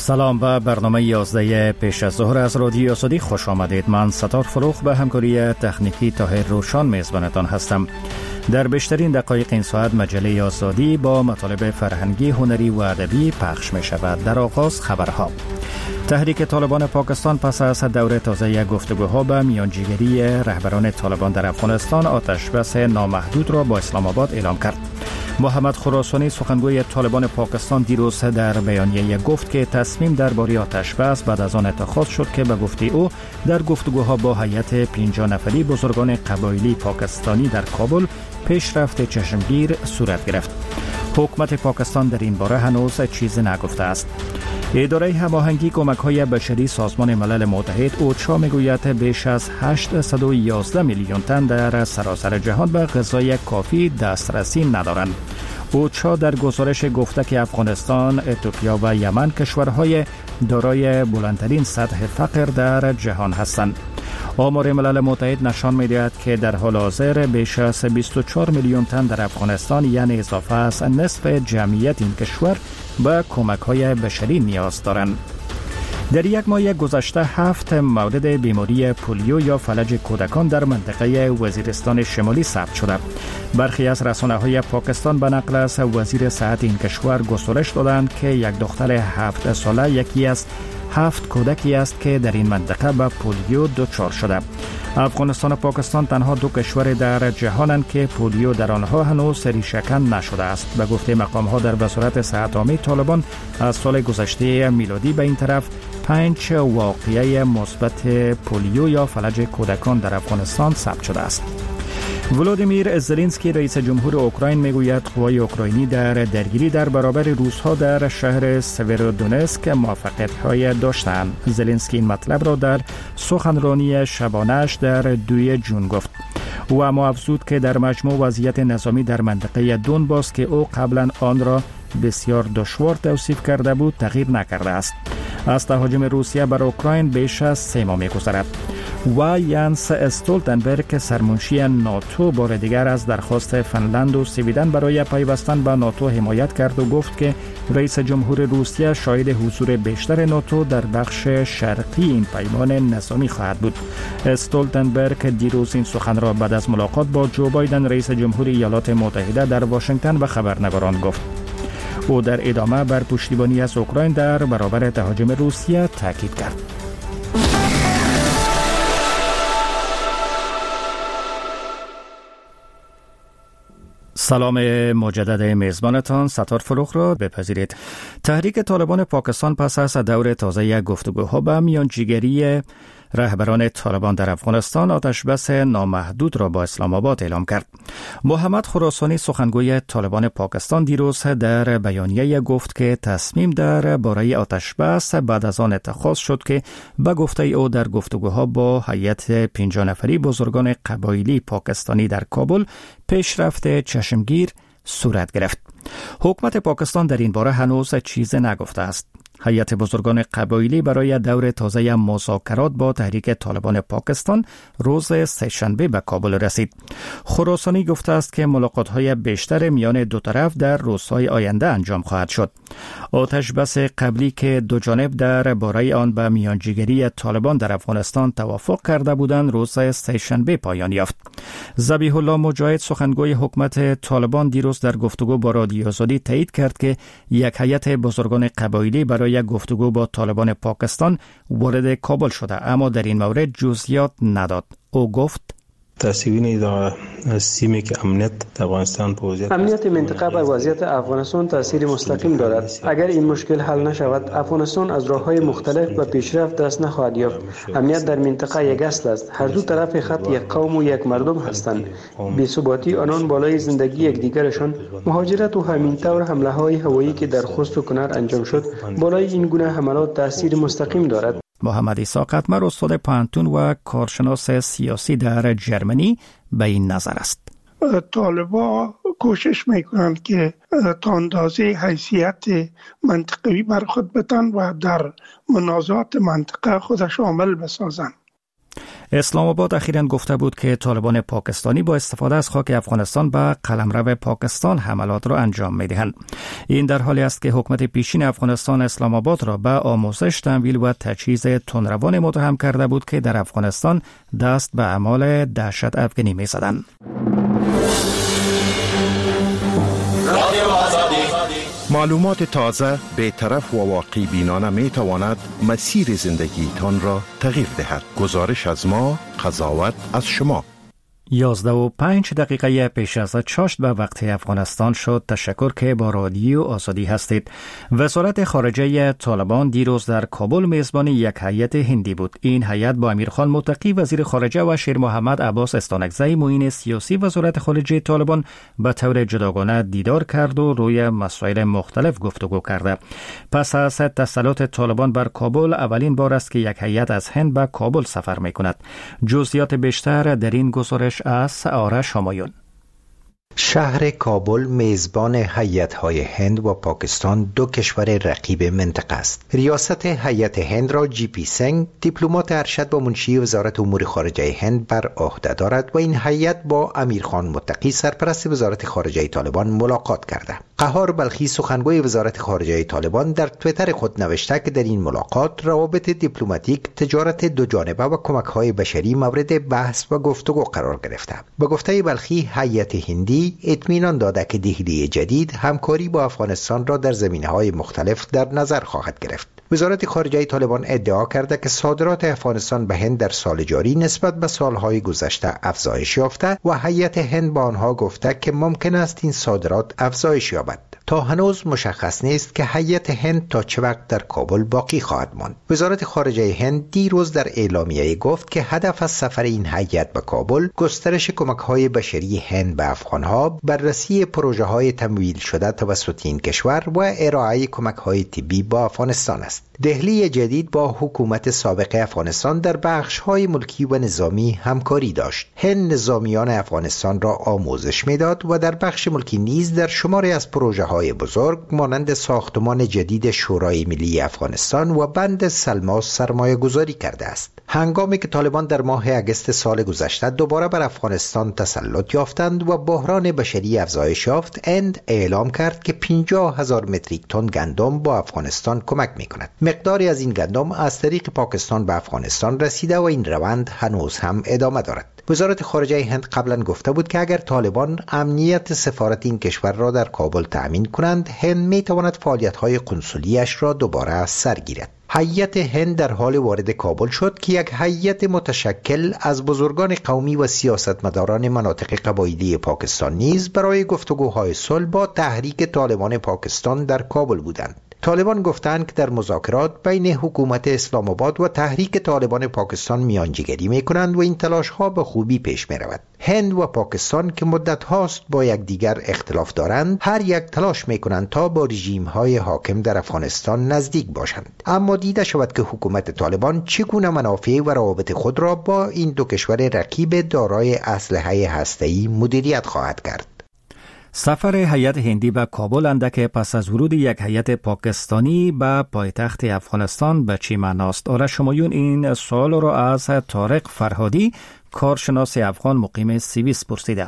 سلام و برنامه 11 پیش از ظهر از رادیو آزادی خوش آمدید. من ستار فروخ به همکاری تکنیکی طاهر روشان میزبانتان هستم. در بیشترین دقایق این ساعت مجله آزادی با مطالب فرهنگی، هنری و ادبی پخش می شود. در آغاز خبرها. تحریک طالبان پاکستان پس از دور تازه گفتگوها به میانجیگری رهبران طالبان در افغانستان آتش بس نامحدود را با اسلام آباد اعلام کرد. محمد خراسانی سخنگوی طالبان پاکستان دیروز در بیانیه گفت که تصمیم درباره آتش بس بعد از آن اتخاذ شد که به گفته او در گفتگوها با هیئت 50 نفری بزرگان قبایلی پاکستانی در کابل پیشرفت چشمگیر صورت گرفت. حکومت پاکستان در این باره هنوز چیزی نگفته است. اداره هماهنگی کمک‌های بشری سازمان ملل متحد اوچا میگوید بیش از 811 میلیون تن در سراسر جهان به غذای کافی دسترسی ندارند. اوچا در گزارش گفته که افغانستان، اتیوپیا و یمن کشورهای دارای بلندترین سطح فقر در جهان هستند. آمار ملل متحد نشان می‌دهد که در حال حاضر بیش از 24 میلیون تن در افغانستان، یعنی اضافه از نصف جمعیت این کشور، به کمک‌های بشری نیاز دارند. در یک ماه گذشته 7 مورد بیماری پولیو یا فلج کودکان در منطقه وزیرستان شمالی ثبت شده. برخی از رسانه‌های پاکستان به نقل از وزیر صحت این کشور گزارش دادند که یک دختر 7 ساله یکی از 7 کودکی است که در این منطقه به پولیو دچار شده. افغانستان و پاکستان تنها دو کشور در جهانند که پولیو در آنها هنوز ریشه‌کن نشده است. به گفته مقام‌ها در وزارت صحت عامه طالبان از سال گذشته میلادی به این طرف 5 واقعه مثبت پولیو یا فلج کودکان در افغانستان ثبت شده است. ولادیمیر زلنسکی رئیس جمهور اوکراین میگوید قوای اوکراینی در درگیری در برابر روس‌ها در شهر سویرودونسک موفقیت‌های داشتند. زلنسکی این مطلب را در سخنرانی شبانه‌اش در 2 جون گفت. او اما افزود که در مجموع وضعیت نظامی در منطقه دونباس که او قبلا آن را بسیار دشوار توصیف کرده بود تغییر نکرده است. از تهاجم روسیه بر اوکراین بیش از 3 ماه می‌گذرد و یانس استولتنبرگ سرمنشی ناتو بار دیگر از درخواست فنلند و سویدن برای پیوستن به ناتو حمایت کرد و گفت که رئیس جمهور روسیه شاهد حضور بیشتر ناتو در بخش شرقی این پیمان نظامی خواهد بود. استولتنبرگ دیروز این سخن را بعد از ملاقات با جو بایدن رئیس جمهور ایالات متحده در واشنگتن به خبرنگاران گفت. او در ادامه بر پشتیبانی از اوکراین در برابر تهاجم روسیه تاکید کرد. سلام مجدد میزبانتان ستار فروخ را بپذیرید. تحریک طالبان پاکستان پس از دور تازه گفتگوها به میانجیگری رهبران طالبان در افغانستان آتش بس نامحدود را با اسلام آباد اعلام کرد. محمد خراسانی سخنگوی طالبان پاکستان دیروز در بیانیه گفت که تصمیم درباره آتش بس بعد از آن اتخاذ شد که به گفته او در گفتگوها با هیئت 50 نفری بزرگان قبایلی پاکستانی در کابل پیشرفت چشمگیر صورت گرفت. حکومت پاکستان در این باره هنوز چیزی نگفته است. هیئت بزرگان قبایلی برای دور تازه مذاکرات با تحریک طالبان پاکستان روز سه‌شنبه به کابل رسید. خراسانی گفته است که ملاقات‌های بیشتر میان دو طرف در روزهای آینده انجام خواهد شد. آتش بس قبلی که دو جانب در باره آن به میانجیگری طالبان در افغانستان توافق کرده بودند روز سه‌شنبه پایان یافت. ذبیح الله مجاهد سخنگوی حکومت طالبان دیروز در گفتگو با رادیو آزادی تایید کرد که یک هیئت بزرگان قبایلی برای گفتگو با طالبان پاکستان وارد کابل شده، اما در این مورد جزئیات نداد. او گفت تأثیر در سیمی که امنیت در افغانستان امنیت منطقه بر وضعیت افغانستان تأثیر مستقیم دارد. اگر این مشکل حل نشود، افغانستان از راه‌های مختلف به پیشرفت دست نخواهد یافت. امنیت در منطقه یک اصل است. هر دو طرف خط یک قوم و یک مردم هستند. بی‌ثباتی آنان بالای زندگی یکدیگرشان، مهاجرت و همین طور حمله‌های هوایی که در خوست و کنر انجام شد، بالای این گونه حملات تأثیر مستقیم دارد. محمد عیسی قطمر استاد پانتون و کارشناس سیاسی در جرمنی به این نظر است. طالبان کوشش میکنند که تا اندازه حیثیت منطقوی بر خود بتن و در منازعات منطقه خودش عامل بسازند. اسلام آباد اخیراً گفته بود که طالبان پاکستانی با استفاده از خاک افغانستان به قلمرو پاکستان حملات را انجام می‌دهند. این در حالی است که حکومت پیشین افغانستان اسلام آباد را به آموزش، تمویل و تجهیز تندروان متهم کرده بود که در افغانستان دست به اعمال دهشت افغانی می‌زدند. معلومات تازه، بی‌طرف و واقعی بینانه می تواند مسیر زندگی تان را تغییر دهد. گزارش از ما، قضاوت از شما. 11:05 پیش از چاشت به وقت افغانستان شد. تشکر که با رادیو آزادی هستید. وزارت خارجه طالبان دیروز در کابل میزبان یک هیئت هندی بود. این هیئت با امیرخان متقی وزیر خارجه و شیر محمد عباس استانکزی معین سیاسی وزارت خارجه طالبان به طور جداگانه دیدار کرد و روی مسائل مختلف گفتگو کرده. پس از تسلط طالبان بر کابل اولین بار است که یک هیئت از هند به کابل سفر می‌کند. جزئیات بیشتر در این گزارش از آرش همایون. شهر کابل میزبان هیئت‌های هند و پاکستان، دو کشور رقیب منطقه است. ریاست هیئت هند را جی پی سنگ، دیپلمات ارشد و منشی وزارت امور خارجه هند، بر عهده دارد و این هیئت با امیرخان متقی سرپرست وزارت خارجه طالبان ملاقات کرده. قهار بلخی سخنگوی وزارت خارجه طالبان در توییتر خود نوشته که در این ملاقات روابط دیپلماتیک، تجارت دو جانبه و کمک‌های بشری مورد بحث و گفتگو قرار گرفته. به گفته بلخی، هیئت هندی اطمینان داده که دهلی جدید همکاری با افغانستان را در زمینه‌های مختلف در نظر خواهد گرفت. وزارت خارجه طالبان ادعا کرده که صادرات افغانستان به هند در سال جاری نسبت به سالهای گذشته افزایش یافته و هیئت هند با آنها گفته که ممکن است این صادرات افزایش یابد. تا هنوز مشخص نیست که هیئت هند تا چه وقت در کابل باقی خواهد ماند. وزارت خارجه هند دیروز در اعلامیه گفت که هدف از سفر این هیئت به کابل گسترش کمک‌های بشری هند به افغان‌ها، بررسی پروژه‌های تمویل شده توسط این کشور و ارائه کمک‌های طبی با افغانستان است. دهلی جدید با حکومت سابق افغانستان در بخش‌های ملکی و نظامی همکاری داشت. هند نظامیان افغانستان را آموزش می‌داد و در بخش ملکی نیز در شماری از پروژه‌های بزرگ مانند ساختمان جدید شورای ملی افغانستان و بند سلما سرمایه‌گذاری کرده است. هنگامی که طالبان در ماه اگست سال گذشته دوباره بر افغانستان تسلط یافتند و بحران بشری افزایش یافت، هند اعلام کرد که 50,000 متریک تن گندم با افغانستان کمک می‌کند. مقداری از این گندم از طریق پاکستان به افغانستان رسیده و این روند هنوز هم ادامه دارد. وزارت خارجه هند قبلا گفته بود که اگر طالبان امنیت سفارت این کشور را در کابل تأمین کنند، هند می‌تواند فعالیت‌های قنسولی‌اش را دوباره سر گیرد. هیئت هند در حال وارد کابل شد که یک هیئت متشکل از بزرگان قومی و سیاستمداران مناطق قبایلی پاکستان نیز برای گفتگوهای صلح با تحریک طالبان پاکستان در کابل بودند. طالبان گفتند که در مذاکرات بین حکومت اسلام آباد و تحریک طالبان پاکستان میانجیگری میکنند و این تلاش ها به خوبی پیش می رود. هند و پاکستان که مدت هاست با یکدیگر اختلاف دارند، هر یک تلاش میکنند تا با رژیم های حاکم در افغانستان نزدیک باشند. اما دیده شود که حکومت طالبان چگونه منافع و روابط خود را با این دو کشور رقیب دارای اسلحه هسته‌ای مدیریت خواهد کرد. سفر هیئت هندی به کابل اندک پس از ورود یک هیئت پاکستانی به پایتخت افغانستان به چی معناست؟ آرش همایون این سوال را از طارق فرهادی، کارشناس افغان مقیم سوئیس پرسیده.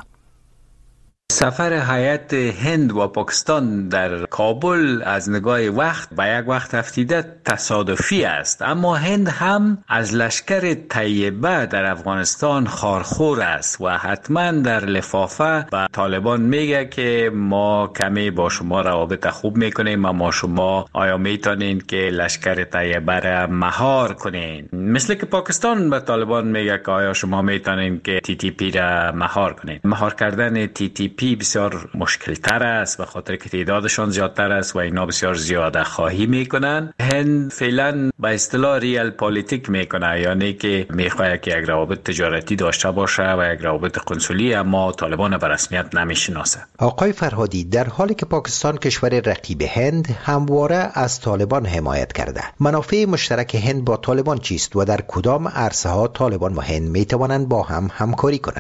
سفر هیئت هند و پاکستان در کابل از نگاه وقت به یک وقت افتیده تصادفی است، اما هند هم از لشکر طیبه در افغانستان خارخور است و حتما در لفافه به طالبان میگه که ما کمی با شما روابط خوب میکنیم، اما شما آیا میتونین که لشکر طیبه را مهار کنین؟ مثل که پاکستان به طالبان میگه که آیا شما میتونین که تی تی پی را مهار کنین. مهار کردن تی تی پی بسیار مشکل تر است، به خاطر که تعدادشان زیادتر است و اینا بسیار زیاده خواهی میکنن. هند فعلا به اصطلاح ریال پالیتیک میکنه، یعنی که میخواد که یک روابط تجارتی داشته باشه و یک روابط قنسولی، اما طالبان به رسمیت نمیشناسه. آقای فرهادی، در حالی که پاکستان کشور رقیب هند همواره از طالبان حمایت کرده، منافع مشترک هند با طالبان چیست و در کدام عرصه ها طالبان و هند میتوانند با هم همکاری کنند؟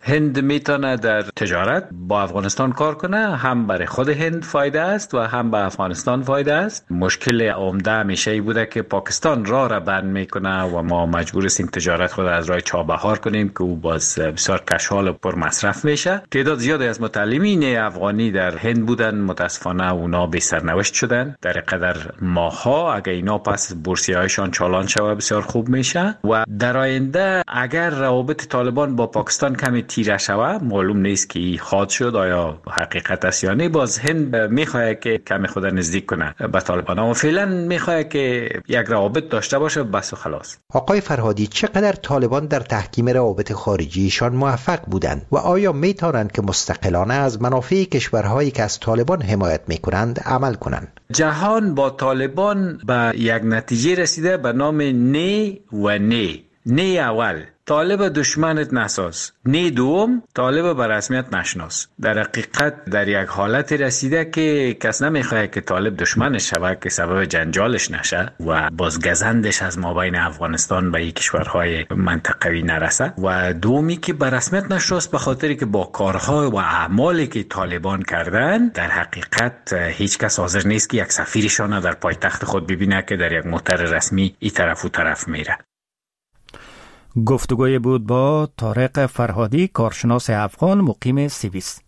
هند میتونه در تجارت با افغانستان کار کنه، هم برای خود هند فایده است و هم به افغانستان فایده است. مشکل عمده همیشه ای بوده که پاکستان راه را بند میکنه و ما مجبور هستیم تجارت خود از راه چابهار کنیم که او باز بسیار کشحال و پر مصرف میشه. تعداد زیادی از متعلمین افغانی در هند بودن، متاسفانه اونا بی سرنوشت شدن. در قدر ماها اگر اینا پس بورسیه‌هایشان چالان شوه بسیار خوب میشه و در آینده اگر روابط طالبان با پاکستان کمی تیره شوه، معلوم نیست که این خواد شد آیا حقیقت است یا نه، باز هند میخواد که کمی خود نزدیک کنه به طالبان و فعلا میخواد که یک روابط داشته باشه بس و خلاص. آقای فرهادی، چقدر طالبان در تحکیم روابط خارجیشان موفق بودند و آیا میتونند که مستقلانه از منافع کشورهایی که از طالبان حمایت میکنند عمل کنند؟ جهان با طالبان به یک نتیجه رسیده به نام نه و نه. نه اول، طالب دشمنت نساز. نه دوم، طالب به رسمیت نشناس. در حقیقت در یک حالت رسیده که کس نمیخواد که طالب دشمنش شود که سبب جنجالش نشه و بازگزندش از مابین افغانستان به یک کشورهای منطقوی نرسه. و دومی که به رسمیت نشناس به خاطری که با کارها و اعمالی که طالبان کردن در حقیقت هیچ کس حاضر نیست که یک سفیرشان در پایتخت خود ببینه که در یک مؤتمر رسمی این طرف و طرف میره. گفتگوی بود با طارق فرهادی، کارشناس افغان مقیم سوئیس.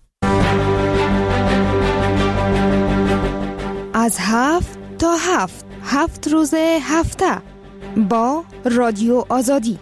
از 7 تا 7 روز هفته با رادیو آزادی.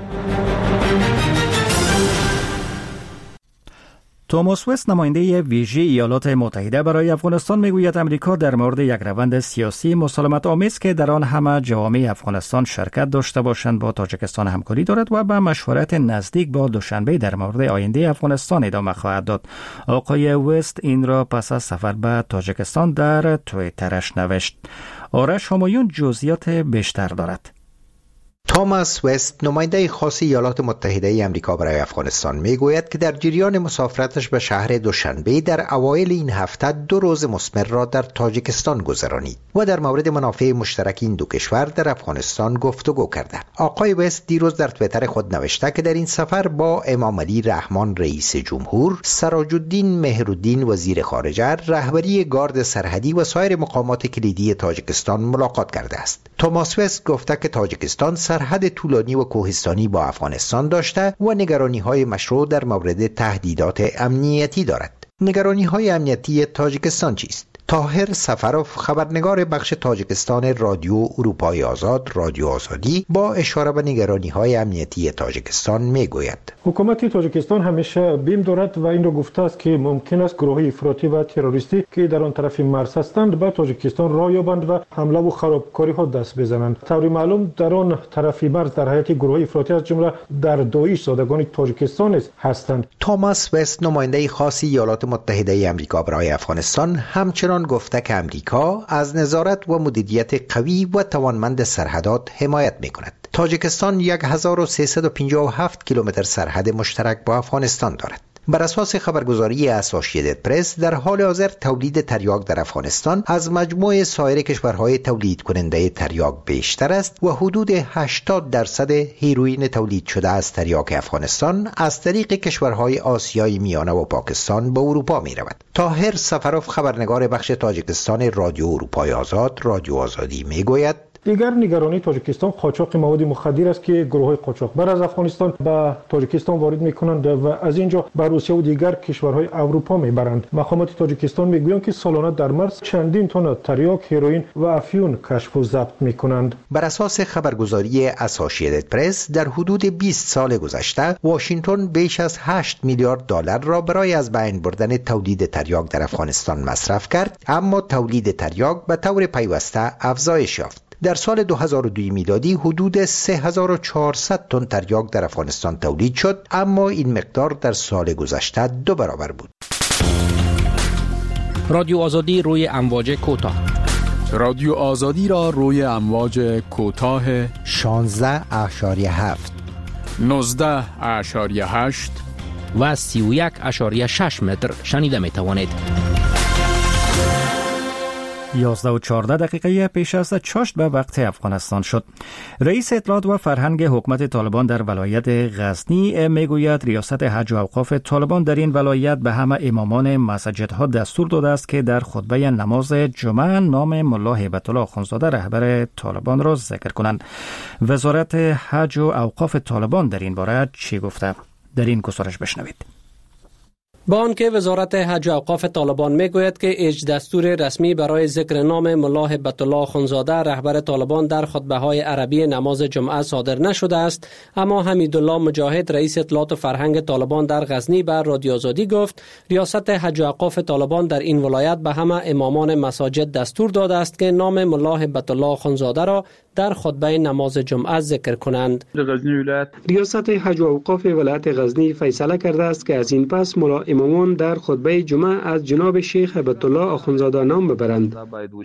توماس وست، نماینده ویژه ایالات متحده برای افغانستان، میگوید امریکا در مورد یک روند سیاسی مسالمت آمیز که در آن همه جوامع افغانستان شرکت داشته باشند با تاجیکستان همکاری دارد و به مشورت نزدیک با دوشنبه در مورد آینده افغانستان ادامه خواهد داد. آقای وست این را پس از سفر به تاجیکستان در توییترش نوشت. آرش همایون جزئیات بیشتر دارد. توماس وست، نماینده خاص ایالات متحده ای آمریکا برای افغانستان، میگوید که در جریان مسافرتش به شهر دوشنبه در اوایل این هفته 2 روز مثمر را در تاجیکستان گذرانید و در مورد منافع مشترک این دو کشور در افغانستان گفتگو کرده. آقای وست دیروز در توییتر خود نوشته که در این سفر با امام علی رحمان رئیس جمهور، سراج الدین مهرالدین وزیر خارجه، رهبری گارد سرحدی و سایر مقامات کلیدی تاجیکستان ملاقات کرده است. توماس وست گفته که تاجیکستان سرحد طولانی و کوهستانی با افغانستان داشته و نگرانی‌های مشروع در مورد تهدیدات امنیتی دارد. نگرانی‌های امنیتی تاجیکستان چیست؟ طاهر سفروف، خبرنگار بخش تاجیکستان رادیو اروپای آزاد، رادیو آزادی، با اشاره به نگرانی‌های امنیتی تاجیکستان میگوید: حکومت تاجیکستان همیشه بیم دارد و این را گفته است که ممکن است گروه‌های افراطی و تروریستی که در آن طرف مرز هستند به تاجیکستان راه یابند و حمله و خرابکاری‌ها دست بزنند. طوری معلوم در آن طرف مرز در حیات گروه‌های افراطی از جمله در داعش زادگان تاجیکستان هستند. توماس وست، نماینده خاص ایالات متحده ای آمریکا برای افغانستان، همچنان گفته که امریکا از نظارت و مدیریت قوی و توانمند سرحدات حمایت می‌کند. تاجیکستان 1357 کیلومتر سرحد مشترک با افغانستان دارد. بر اساس خبرگزاری اسوسییتد پرس، در حال حاضر تولید تریاک در افغانستان از مجموع سایر کشورهای تولید کننده تریاک بیشتر است و حدود 80% هیروئین تولید شده از تریاک افغانستان از طریق کشورهای آسیای میانه و پاکستان به اروپا می رود. طاهر سفروف، خبرنگار بخش تاجیکستان رادیو اروپای آزاد، رادیو آزادی، می گوید: دیگر نگرانی تاجیکستان قاچاق مواد مخدر است که گروه‌های قاچاقبر از افغانستان به تاجیکستان وارد می‌کنند و از اینجا به روسیه و دیگر کشورهای اروپا می‌برند. مقامات تاجیکستان می‌گویند که سالانه در مرز چندین تن تریاک، هیروئین و افیون کشف و ضبط می‌کنند. بر اساس خبرگزاری اسوسییتد پرس، در حدود 20 سال گذشته واشنگتن بیش از 8 میلیارد دلار را برای از بین بردن تولید تریاک در افغانستان مصرف کرد، اما تولید تریاک به طور پیوسته افزایش یافت. در سال 2002 میلادی حدود 3400 تن تریاک در افغانستان تولید شد، اما این مقدار در سال گذشته 2 برابر بود. رادیو آزادی روی امواج کوتاه. رادیو آزادی را روی امواج کوتاه 16.7 19.8 و 31.6 متر شنیده می توانید. 11:14 پیش از چاشت به وقت افغانستان شد. رئیس اطلاعات و فرهنگ حکومت طالبان در ولایت غزنی میگوید ریاست حج و اوقاف طالبان در این ولایت به همه امامان مساجدها دستور داده است که در خطبه نماز جمعه نام ملا هیبت الله آخوندزاده رهبر طالبان را ذکر کنند. وزارت حج و اوقاف طالبان در این باره چی گفته؟ در این گزارش بشنوید. با آنکه وزارت حج و اوقاف طالبان میگوید که هیچ دستور رسمی برای ذکر نام ملا هیبت الله آخوندزاده رهبر طالبان در خطبه های عربی نماز جمعه صادر نشده است، اما حمیدالله مجاهد رئیس اطلاعات و فرهنگ طالبان در غزنی به رادیو آزادی گفت ریاست حج و اوقاف طالبان در این ولایت به همه امامان مساجد دستور داده است که نام ملا هیبت الله آخوندزاده را در خطبه نماز جمعه ذکر کنند. ریاست حج و اوقاف ولایت غزنی فیصله کرده است که از این پس ملا امامان در خطبه جمعه از جناب شیخ هیبت الله آخوندزاده نام ببرند.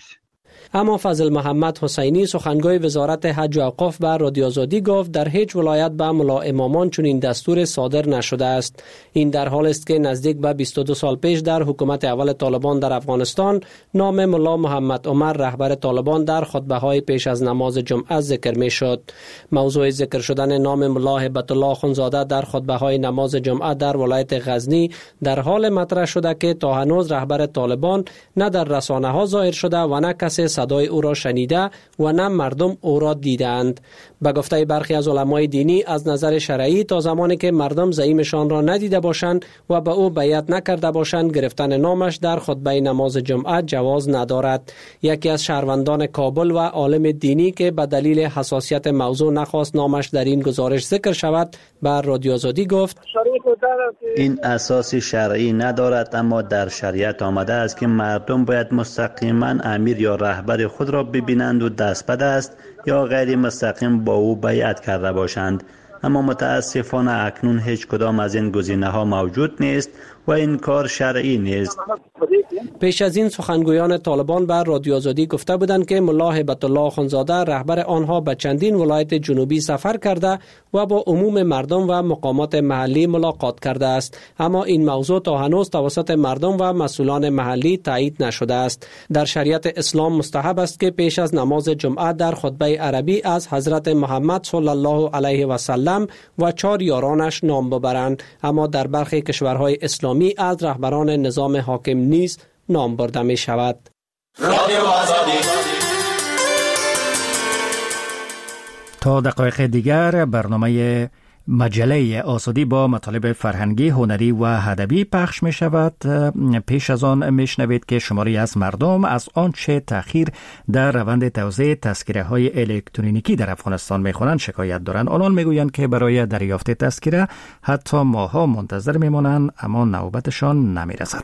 اما فضل محمد حسینی سخنگوی وزارت حج و اوقاف به رادیو آزادی گفت در هیچ ولایت به ملا امامان چنین دستور صادر نشده است. این در حال است که نزدیک به 22 سال پیش در حکومت اول طالبان در افغانستان نام ملا محمد عمر رهبر طالبان در خطبه های پیش از نماز جمعه ذکر می شد. موضوع ذکر شدن نام ملا هیبت الله آخوندزاده در خطبه های نماز جمعه در ولایت غزنی در حال مطرح شده که تا هنوز رهبر طالبان نه در رسانه ها ظاهر شده و نه کسی صدای او را شنیده و نه مردم او را دیدند. به گفته برخی از علمای دینی از نظر شرعی تا زمانی که مردم زعیمشان را ندیده باشند و به او بیعت نکرده باشند گرفتن نامش در خطبه نماز جمعه جواز ندارد. یکی از شهروندان کابل و عالم دینی که به دلیل حساسیت موضوع نخواست نامش در این گزارش ذکر شود بر رادیو آزادی گفت این اساس شرعی ندارد، اما در شریعت آمده است که مردم باید مستقیما امیر یا رهبر خود را ببینند و دست به دست یا غیر مستقیم با او بیعت کرده باشند. اما متاسفانه اکنون هیچ کدام از این گزینه‌ها موجود نیست و این کار شرعی نیست. پیش از این سخنگویان طالبان بر رادیو آزادی گفته بودند که ملا هیبت الله آخوندزاده رهبر آنها به چندین ولایت جنوبی سفر کرده و با عموم مردم و مقامات محلی ملاقات کرده است، اما این موضوع تا هنوز توسط مردم و مسئولان محلی تایید نشده است. در شریعت اسلام مستحب است که پیش از نماز جمعه در خطبه عربی از حضرت محمد صلی الله علیه و سلم و 4 یارانش نام ببرند، اما در برخی کشورهای اسلامی از رهبران نظام حاکم نیز نام برده می شود. تا دقایق دیگر برنامه مجله آزادی با مطالب فرهنگی، هنری و ادبی پخش می شود. پیش از آن می شنوید که شماری از مردم از آنچه تأخیر در روند توزیع تذکره های الکترونیکی در افغانستان می خوانند شکایت دارند. آنان می گویند که برای دریافت تذکره حتی ماها منتظر می مانند اما نوبتشان نمی رسد.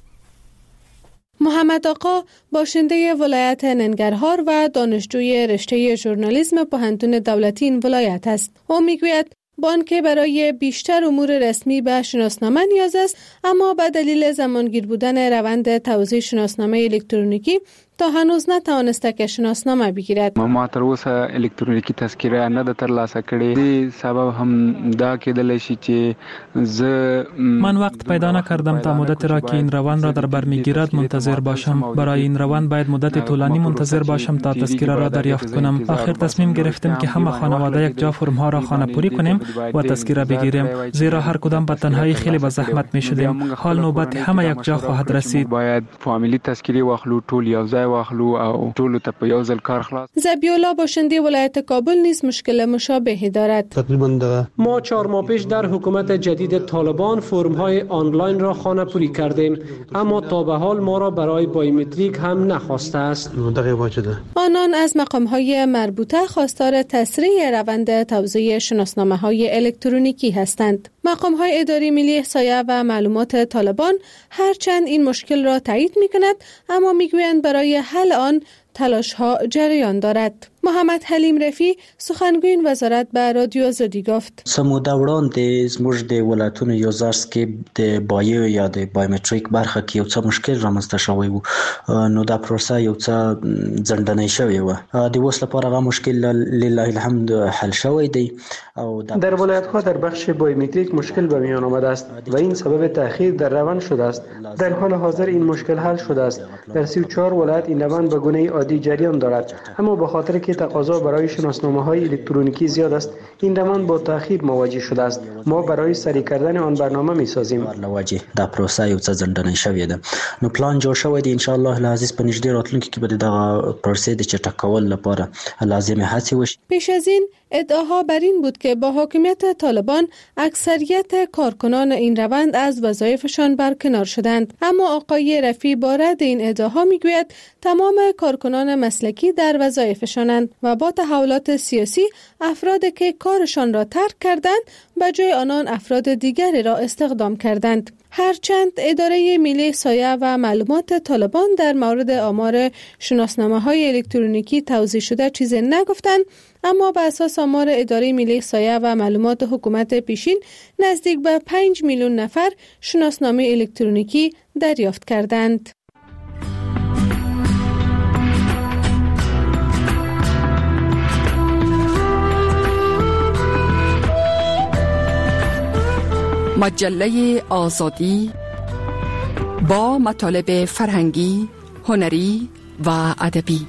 محمد آقا باشنده ولایت ننگرهار و دانشجوی رشته ژورنالیسم پوهنتون دولتی این ولایت است. او میگوید با آنکه برای بیشتر امور رسمی به شناسنامه نیاز است، اما به دلیل زمانگیر بودن روند توزیع شناسنامه الکترونیکی تا هنوز نتوانسته که شناسنامه بگیرد. ما تر اوسه الکترونیکی تذکره نه ترلاسه کړې. دې سبب هم دا کېدلی شي چې من وقت پیدا نکردم تا مدت را که این روند را در بر میگیرد منتظر باشم. برای این روند باید مدت طولانی منتظر باشم تا تذکره را دریافت کنم. آخر تصمیم گرفتیم که همه خانواده یک جا فرم ها را خانه‌پوری کنیم و تذکره بگیریم، زیرا هر کدام به تنهایی خیلی به زحمت میشدیم. حال نوبت همه یک جا خواهد رسید. باید فامیلی تذکره واخلو، ټول یو ځای واخلو او ټول ته په یو ځل کار خلاص. زبیولا باشنده ولایت کابل نیز مشکل مشابهی دارد. ما 4 ماه پیش در حکومت جدید طالبان فرم های آنلاین را خانه‌پوری کردیم، اما تا به حال ما را برای بایومتریک هم نخواسته است. آنان از مقام های مربوطه خواستار تسریع روند توزیع شناسنامه های الکترونیکی هستند. مقام های اداره ملی احصایه و معلومات طالبان هرچند این مشکل را تایید می کند، اما می گویند برای حل آن تلاش ها جریان دارد. محمد حلیم رفی سخنگوی این وزارت به رادیو آزادی گفت سموده وړاندې زموږ د ولایتونو یو ځارس کې د بایو یا د بایومټریک برخه کې یو څه مشکل رامنځته شوی وو، نو دا پروسه یو څه ځنډنۍ شوې وه. د اوس لپاره هغه مشکل لله الحمد حل شوی دی. در ولایت‌ها در بخش بایومتریک مشکل به میان آمده است و این سبب تأخیر در روند شده است. در حال حاضر این مشکل حل شده است. در 34 ولایت این روند به گونه عادی جریان دارد، اما به خاطر که تقاضا برای شناسنامه‌های الکترونیکی زیاد است، این روند با تأخیر مواجه شده است. ما برای سریع کردن آن برنامه می‌سازیم. دا پروسه یو څه ځنډنۍ شوې ده، نو پلان جوړ شوی دی. ان شاء الله العزیز په نږدې راتلونکي کې به دغه پروسه د چټکولو لپاره لازمه هڅې وشي. پیش از این ادعاها بر این بود که با حاکمیت طالبان اکثریت کارکنان این روند از وظایفشان برکنار شدند، اما آقای رفی با رد این ادعاها میگوید تمام کارکنان مسلکی در وظایفشانند و با تحولات سیاسی افرادی که کارشان را ترک کردند به جای آنان افراد دیگری را استخدام کردند. هرچند اداره ملی سایه و معلومات طالبان در مورد آمار شناسنامه‌های الکترونیکی توضیح شده چیزی نگفتند، اما به اساس آمار اداره ملی سایه و معلومات حکومت پیشین نزدیک به 5 میلیون نفر شناسنامه الکترونیکی دریافت کردند. مجله آزادی با مطالب فرهنگی، هنری و ادبی.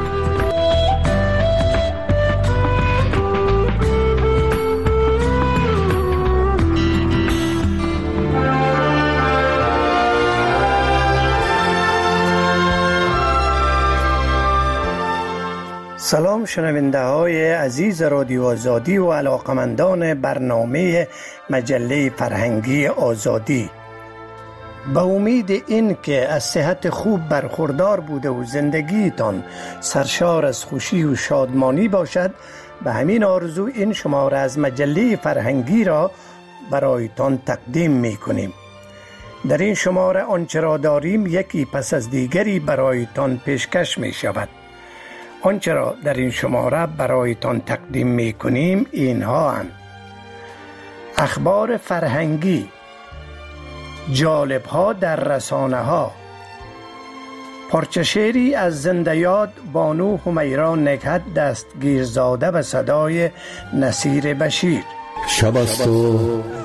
سلام شنونده های عزیز رادیو آزادی و علاقمندان برنامه مجله فرهنگی آزادی. به امید این که از صحت خوب برخوردار بوده و زندگیتان سرشار از خوشی و شادمانی باشد، به همین آرزو این شماره از مجله فرهنگی را برایتان تقدیم می کنیم. در این شماره آنچه را داریم یکی پس از دیگری برایتان پیشکش می شود. آنچه را در این شماره برایتان تقدیم می کنیم اینها اند: اخبار فرهنگی، جالب ها در رسانه ها، پارچه شعری از زنده یاد بانو همیرا نکهت دستگیرزاده به صدای نصیر بشیر. شب است و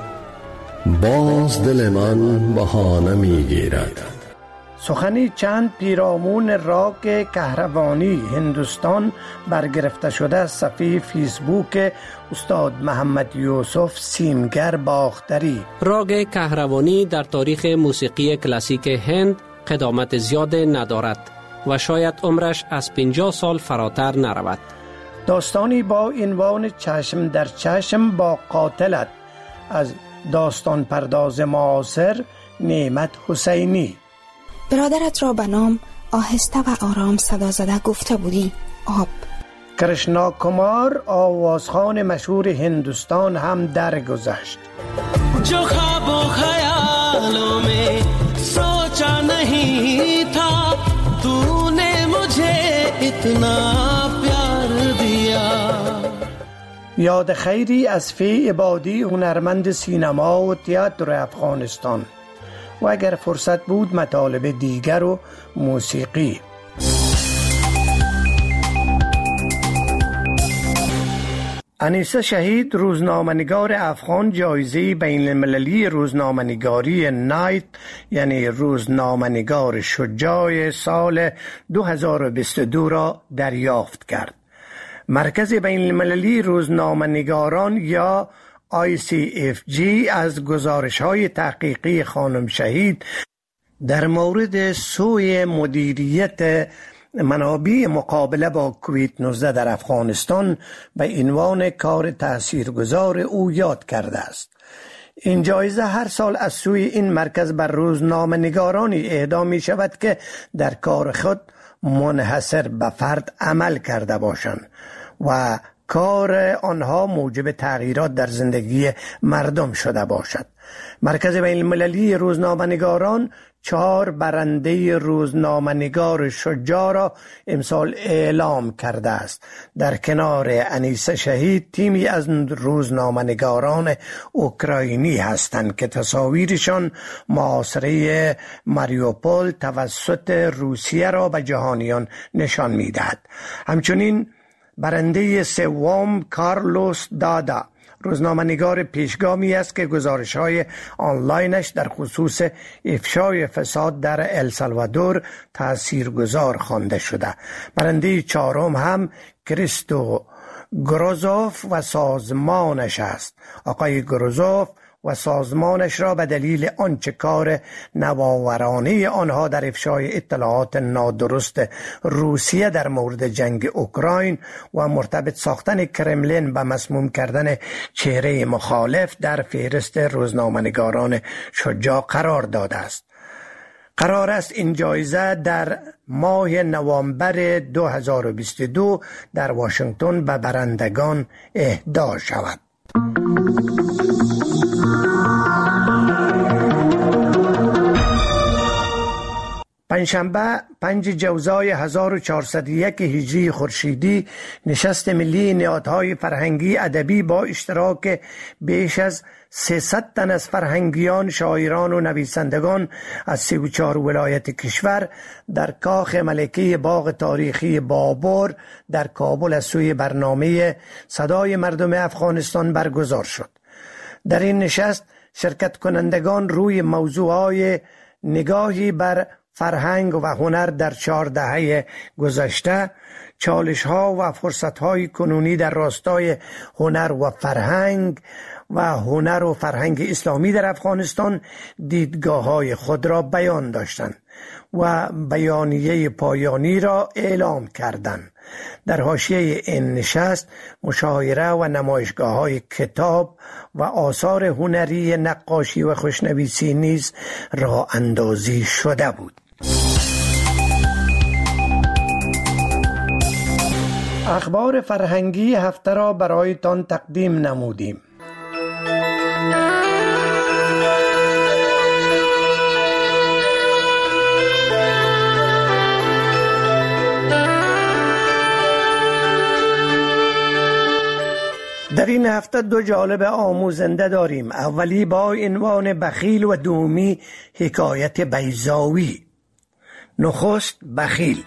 باز دل من بهانه می گیرد. سخنی چند پیرامون راگ کهروانی هندوستان برگرفته شده از صفحه فیسبوک استاد محمد یوسف سیمگر باختری. راگ کهروانی در تاریخ موسیقی کلاسیک هند قدامت زیاد ندارد و شاید عمرش از 50 سال فراتر نرود. داستانی با عنوان چشم در چشم با قاتلت از داستان پرداز معاصر نعمت حسینی. برادرت را به نام آهسته و آرام صدا زده گفته بودی آب. کرشنا کمار آوازخوان مشهور هندوستان هم درگذشت. جو خواب و خیالوں میں سوچا نہیں تھا تو نے مجھے اتنا پیار دیا. یاد خیری از فی عبادی هنرمند سینما و تئاتر افغانستان و اگر فرصت بود مطالب دیگر و موسیقی. انیسه شهید روزنامه‌نگار افغان جایزه بین المللی روزنامه‌نگاری نایت یعنی روزنامه‌نگار شجاع سال 2022 را دریافت کرد. مرکز بین المللی روزنامه‌نگاران یا ICFG از گزارش‌های تحقیقی خانم شهید در مورد سوء مدیریت منابع مقابله با کووید 19 در افغانستان به عنوان کار تاثیرگذار او یاد کرده است. این جایزه هر سال از سوی این مرکز بر روزنامه‌نگارانی اهدا می شود که در کار خود منحصر به فرد عمل کرده باشند و کار آنها موجب تغییرات در زندگی مردم شده باشد. مرکز بین المللی روزنامه‌نگاران 4 برنده روزنامه‌نگار شجاع را امسال اعلام کرده است. در کنار انیسه شهید تیمی از روزنامه‌نگاران اوکراینی هستند که تصاویرشان محاصره ماریوپول توسط روسیه را به جهانیان نشان می‌دهد. همچنین برنده سوم کارلوس دادا روزنامه‌نگار پیشگامی است که گزارش‌های آنلاینش در خصوص افشای فساد در السالوادور تاثیرگذار خوانده شده. برنده 4م هم کریستو گروزوف و سازمانش است. آقای گروزوف و سازمانش را به دلیل آنچه کار نوآورانه آنها در افشای اطلاعات نادرست روسیه در مورد جنگ اوکراین و مرتبط ساختن کرملین به مسموم کردن چهره مخالف در فهرست روزنامه‌نگاران شجاع قرار داده است. قرار است این جایزه در ماه نوامبر 2022 در واشنگتن به برندگان اهدا شود. پنجشنبه 5 جوزای 1401 هجری خورشیدی نشست ملی نهادهای فرهنگی ادبی با اشتراک بیش از 300 تن از فرهنگیان، شاعران و نویسندگان از 34 ولایت کشور در کاخ ملکه باغ تاریخی بابر در کابل از سوی برنامه صدای مردم افغانستان برگزار شد. در این نشست شرکت کنندگان روی موضوعهای نگاهی بر فرهنگ و هنر در 4 دهه گذشته، چالش‌ها و فرصت‌های کنونی در راستای هنر و فرهنگ و هنر و فرهنگ اسلامی در افغانستان دیدگاه‌های خود را بیان داشتند و بیانیه پایانی را اعلام کردند. در حاشیه این نشست مشاعره و نمایشگاه‌های کتاب و آثار هنری نقاشی و خوشنویسی نیز راه اندازی شده بود. اخبار فرهنگی هفته را برایتان تقدیم نمودیم. در این هفته 2 جالب آموزنده داریم. اولی با عنوان بخیل و دومی حکایت بیضاوی. نخست بخیل.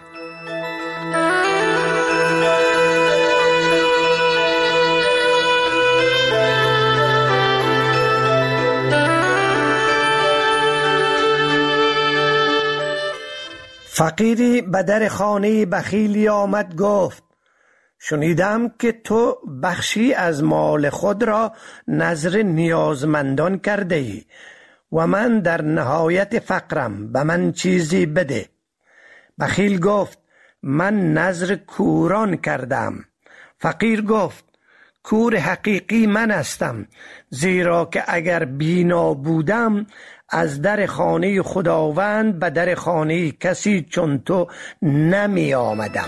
فقیری به در خانه بخیلی آمد، گفت: شنیدم که تو بخشی از مال خود را نذر نیازمندان کرده ای و من در نهایت فقرم، به من چیزی بده. بخیل گفت: من نذر کوران کردم. فقیر گفت: کور حقیقی من هستم، زیرا که اگر بینا بودم از در خانه خداوند به در خانه کسی چون تو نمی آمدم.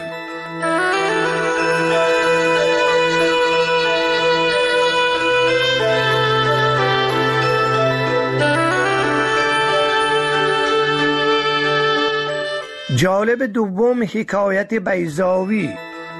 جالب دوم حکایت بیضاوی.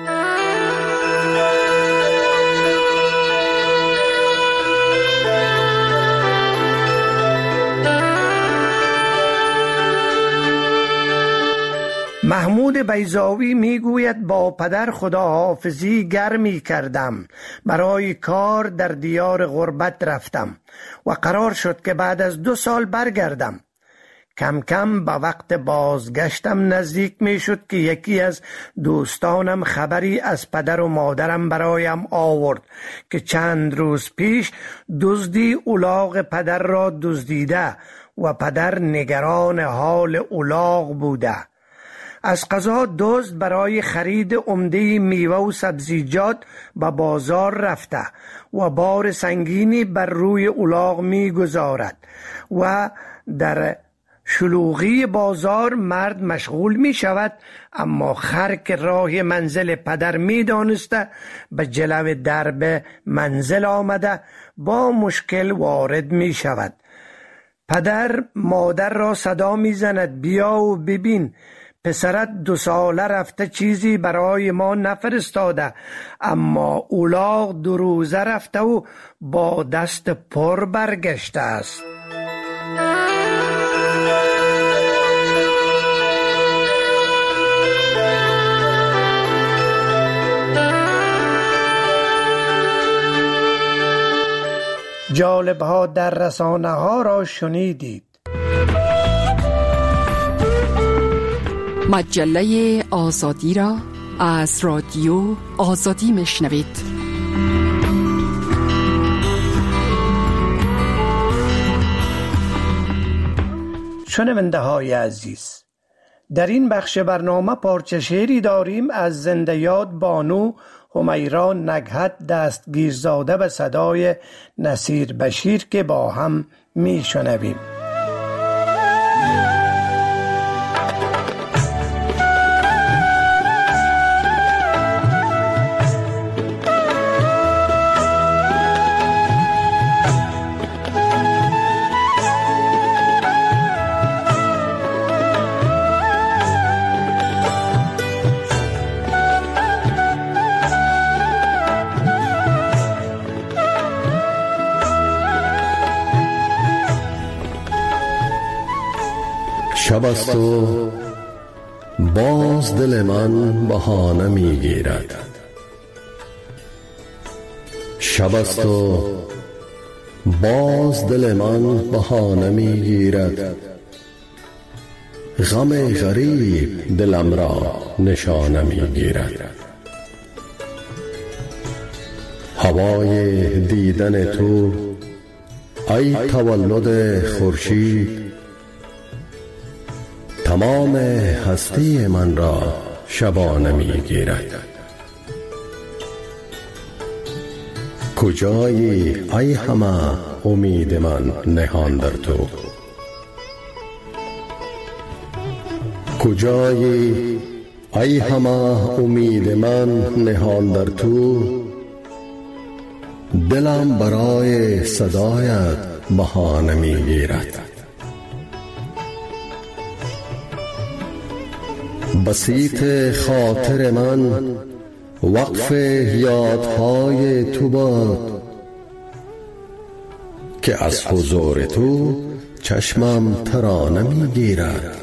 محمود بیضاوی میگوید با پدر خداحافظی گرمی کردم، برای کار در دیار غربت رفتم و قرار شد که بعد از 2 سال برگردم. کم کم به وقت بازگشتم نزدیک می شد که یکی از دوستانم خبری از پدر و مادرم برایم آورد که چند روز پیش دزدی الاغ پدر را دزدیده و پدر نگران حال الاغ بوده. از قضا دزد برای خرید عمده میوه و سبزیجات به بازار رفته و بار سنگینی بر روی الاغ می گذارد و در شلوغی بازار مرد مشغول می شود، اما خر که راه منزل پدر می دانسته به جلو درب منزل آمده با مشکل وارد می شود. پدر مادر را صدا می زند بیا و ببین پسرت 2 ساله رفته چیزی برای ما نفرستاده، اما اولاغ 2 روزه رفته و با دست پر برگشته است. جالب ها در رسانه ها را شنیدید. مجله آزادی را از رادیو آزادی میشنوید. شنونده های عزیز، در این بخش برنامه پارچه شعری داریم از زنده یاد بانو همیرا نگهت دستگیرزاده به صدای نصیر بشیر که با هم می شنویم. شب است و باز دل من بهانه میگیرد، شب است و باز دل من بهانه میگیرد، غم غریب دلم را نشانه میگیرد. هوای دیدن تو ای تولد خورشید، تمام هستی من را شبانه میگیرد. کجایی ای همه امید من نهان در تو، کجایی ای همه امید من نهان در تو، دلم برای صدایت بهانه میگیرد. بسیط خاطر من وقف یادهای تو باد، که از حضور تو چشمم ترانه میگیرد.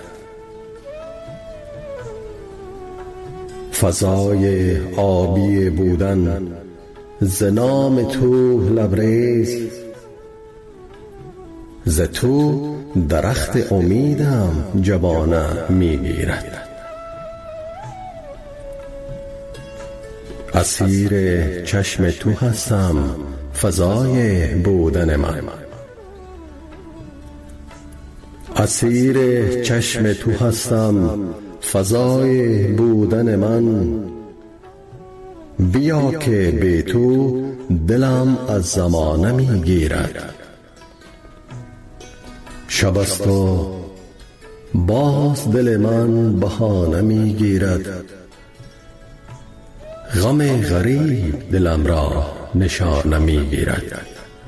فضای آبی بودن ز نام تو لبریز، ز تو درخت امیدم جوانه میگیرد. اسیر چشم تو هستم فضای بودن من، اسیر چشم تو هستم فضای بودن من. بیا که بی تو دلم از زمانه میگیرد. شب است و باز دل من بهانه میگیرد، غم غریب دلم را نشانه میگیرد.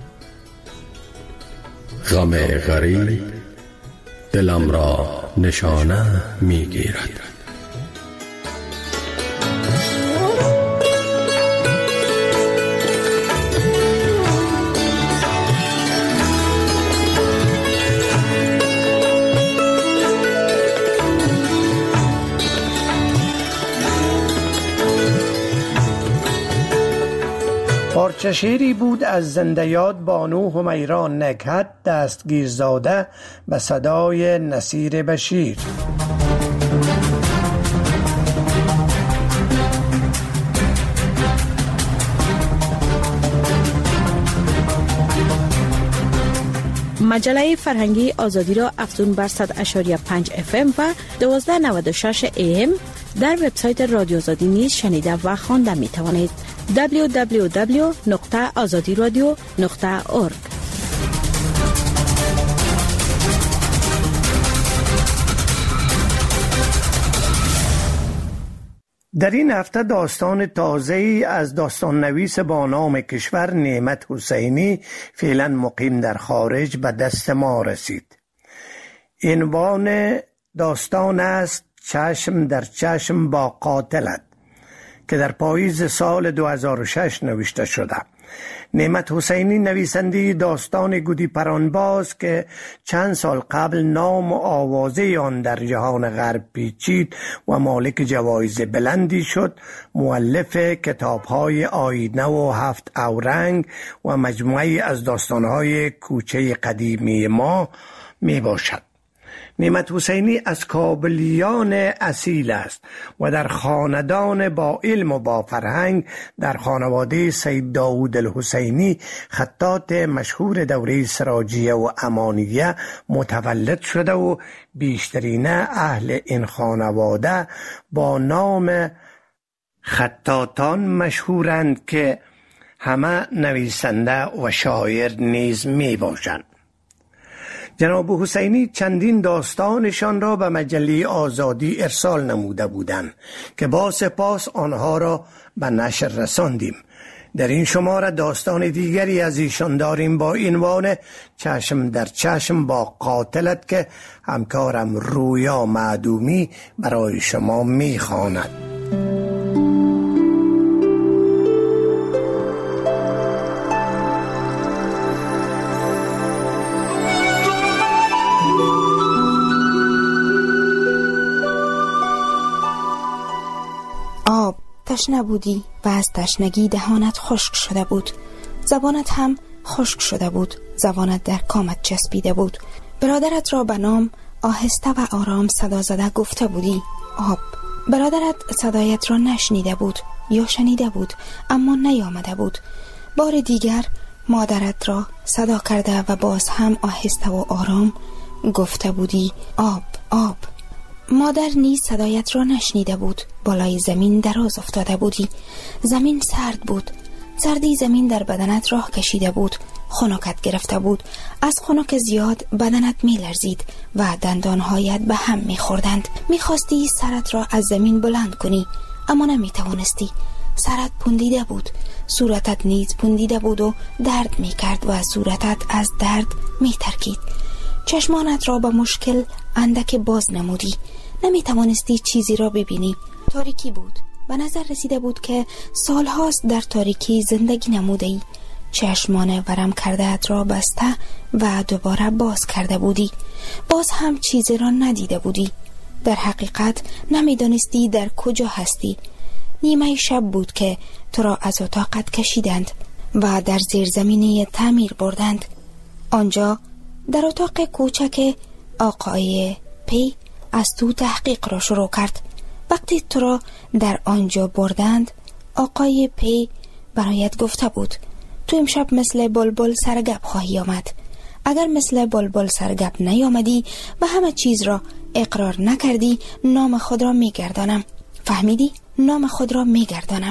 غم غریب دلم را نشانه میگیرد. پارچه شعری بود از زنده یاد بانو همیرا نگهت دستگیرزاده به صدای نصیر بشیر. مجله فرهنگی آزادی را افزون بر 100.5 FM و 1296 AM در وبسایت رادیو آزادی نیز شنیده و خوانده می توانید. www.azadiradio.org. در این هفته داستان تازه‌ای از داستان نویس با نام کشور نعمت حسینی فعلا مقیم در خارج به دست ما رسید. عنوان داستان است چشم در چشم با قاتلت که در پاییز سال 2006 نوشته شده. نعمت حسینی نویسنده داستان گودی پرانباز که چند سال قبل نام و آوازه آن در جهان غرب پیچید و مالک جوایز بلندی شد، مؤلف کتاب‌های آینه و 7 اورنگ و مجموعه از داستان‌های کوچه قدیمی ما می باشد. نعمت حسینی از کابلیان اصیل است و در خاندان با علم و با فرهنگ در خانواده سید داود الحسینی خطاط مشهور دوره سراجیه و امانیه متولد شده و بیشترین اهل این خانواده با نام خطاطان مشهورند که همه نویسنده و شاعر نیز می باشند. جناب حسینی چندین داستانشان را به مجله آزادی ارسال نموده بودند که با سپاس آنها را به نشر رساندیم. در این شماره داستان دیگری از ایشان داریم با عنوان چشم در چشم با قاتلت که همکارم رویا معدومی برای شما می‌خواند. تشنه بودی و از تشنگی دهانت خشک شده بود، زبانت هم خشک شده بود، زبانت در کامت چسبیده بود. برادرت را به نام آهسته و آرام صدا زده گفته بودی آب. برادرت صدایت را نشنیده بود یا شنیده بود اما نیامده بود. بار دیگر مادرت را صدا کرده و باز هم آهسته و آرام گفته بودی آب آب. مادر نیز صدایت را نشنیده بود. بالای زمین دراز افتاده بودی. زمین سرد بود. سردی زمین در بدنت راه کشیده بود. خنکت گرفته بود. از خنک زیاد بدنت می لرزید و دندانهایت به هم می خوردند. می خواستی سرت را از زمین بلند کنی اما نمی توانستی. سرت پوندیده بود. صورتت نیز پوندیده بود و درد می کرد و صورتت از درد می ترکید. چشمانت را به مشکل اندک باز نمودی. نمی توانستی چیزی را ببینی. تاریکی بود. به نظر رسیده بود که سالهاست در تاریکی زندگی نموده‌ای. چشمان ورم کرده‌ات را بسته و دوباره باز کرده بودی. باز هم چیزی را ندیده بودی. در حقیقت نمی دانستی در کجا هستی. نیمه شب بود که تو را از اتاقت کشیدند و در زیرزمینی تعمیر بردند. آنجا در اتاق کوچک آقای پی از تو تحقیق را شروع کرد. وقتی تو را در آنجا بردند آقای پی برایت گفته بود تو امشب مثل بلبل سرگپ خواهی آمد. اگر مثل بلبل سرگپ نیامدی و همه چیز را اقرار نکردی نام خود را میگردانم. فهمیدی؟ نام خود را میگردانم.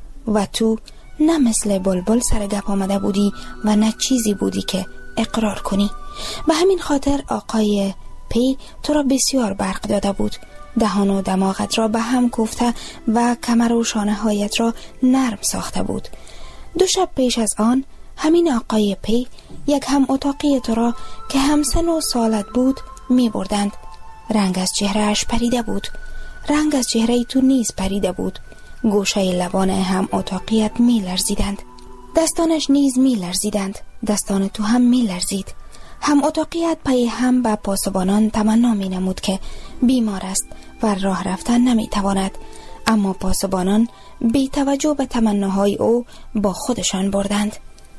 و تو نه مثل بلبل سرگپ آمده بودی و نه چیزی بودی که اقرار کنی. به همین خاطر آقای پی تو را بسیار برق داده بود. دهان و دماغت را به هم کوفته و کمر و شانه هایت را نرم ساخته بود. 2 شب پیش از آن همین آقای پی یک هم اتاقی تو را که همسن و سالت بود می بردند. رنگ از چهرهش پریده بود. رنگ از چهره تو نیز پریده بود. گوشه لبان هم اتاقیت می لرزیدند. دستانش نیز می لرزیدند. دستان تو هم می لرزید. هم اتاقیت پی هم به پاسبانان تمنا می نمود که بیمار است و راه رفتن نمی تواند. اما پاسبانان بی توجه به تمناهای او با خودشان بردند.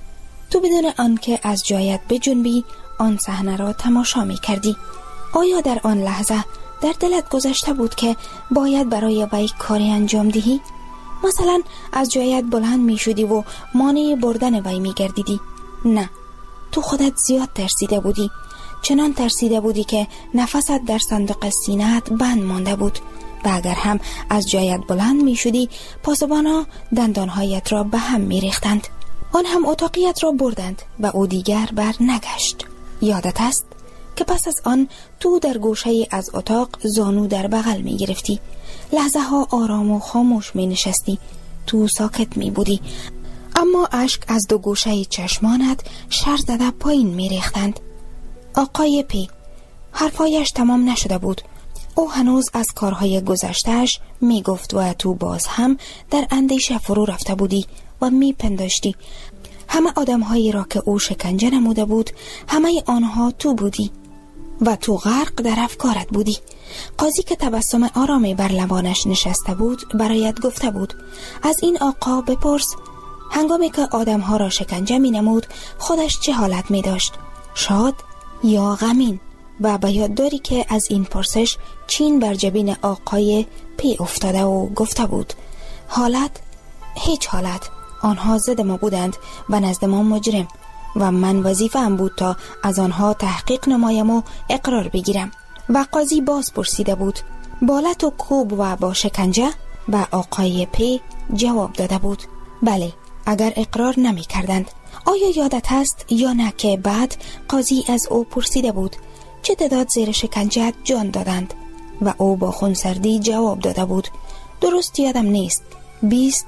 تو بدون آنکه از جایت بجنبی آن صحنه را تماشا می کردی. آیا در آن لحظه در دلت گذشته بود که باید برای وی کاری انجام دهی؟ مثلا از جایت بلند می شدی و مانع بردن وی می گردیدی؟ نه، تو خودت زیاد ترسیده بودی. چنان ترسیده بودی که نفست در صندوق سینه‌ات بند مانده بود. و اگر هم از جایت بلند می شدی پاسبانا دندانهایت را به هم می ریختند. آن هم اتاقیت را بردند و او دیگر بر نگشت. یادت است که پس از آن تو در گوشه از اتاق زانو در بغل می گرفتی. لحظه ها آرام و خاموش می نشستی. تو ساکت می بودی، اما اشک از دو گوشه چشمانت شر زده پایین می ریختند. آقای پی حرفایش تمام نشده بود. او هنوز از کارهای گذشتهش می گفت و تو باز هم در اندیشه فرو رفته بودی و می پنداشتی همه آدمهایی را که او شکنجه نموده بود، همه آنها تو بودی و تو غرق در افکارت بودی. قاضی که تبسم آرامی بر لبانش نشسته بود برایت گفته بود از این آقا بپرس هنگامی که آدمها را شکنجه می نمود خودش چه حالت می داشت، شاد یا غمین؟ و به یاد داری که از این پرسش چین بر جبین آقای پی افتاده و گفته بود حالت؟ هیچ حالت. آنها ضد ما بودند و نزد ما مجرم و من وظیفه‌ام بود تا از آنها تحقیق نمایم و اقرار بگیرم. و قاضی باز پرسیده بود بالت و کوب و با شکنجه؟ و آقای پی جواب داده بود بله، اگر اقرار نمی کردند. آیا یادت هست یا نه که بعد قاضی از او پرسیده بود چه تعداد زیر شکنجه جان دادند و او با خونسردی جواب داده بود درست یادم نیست، 20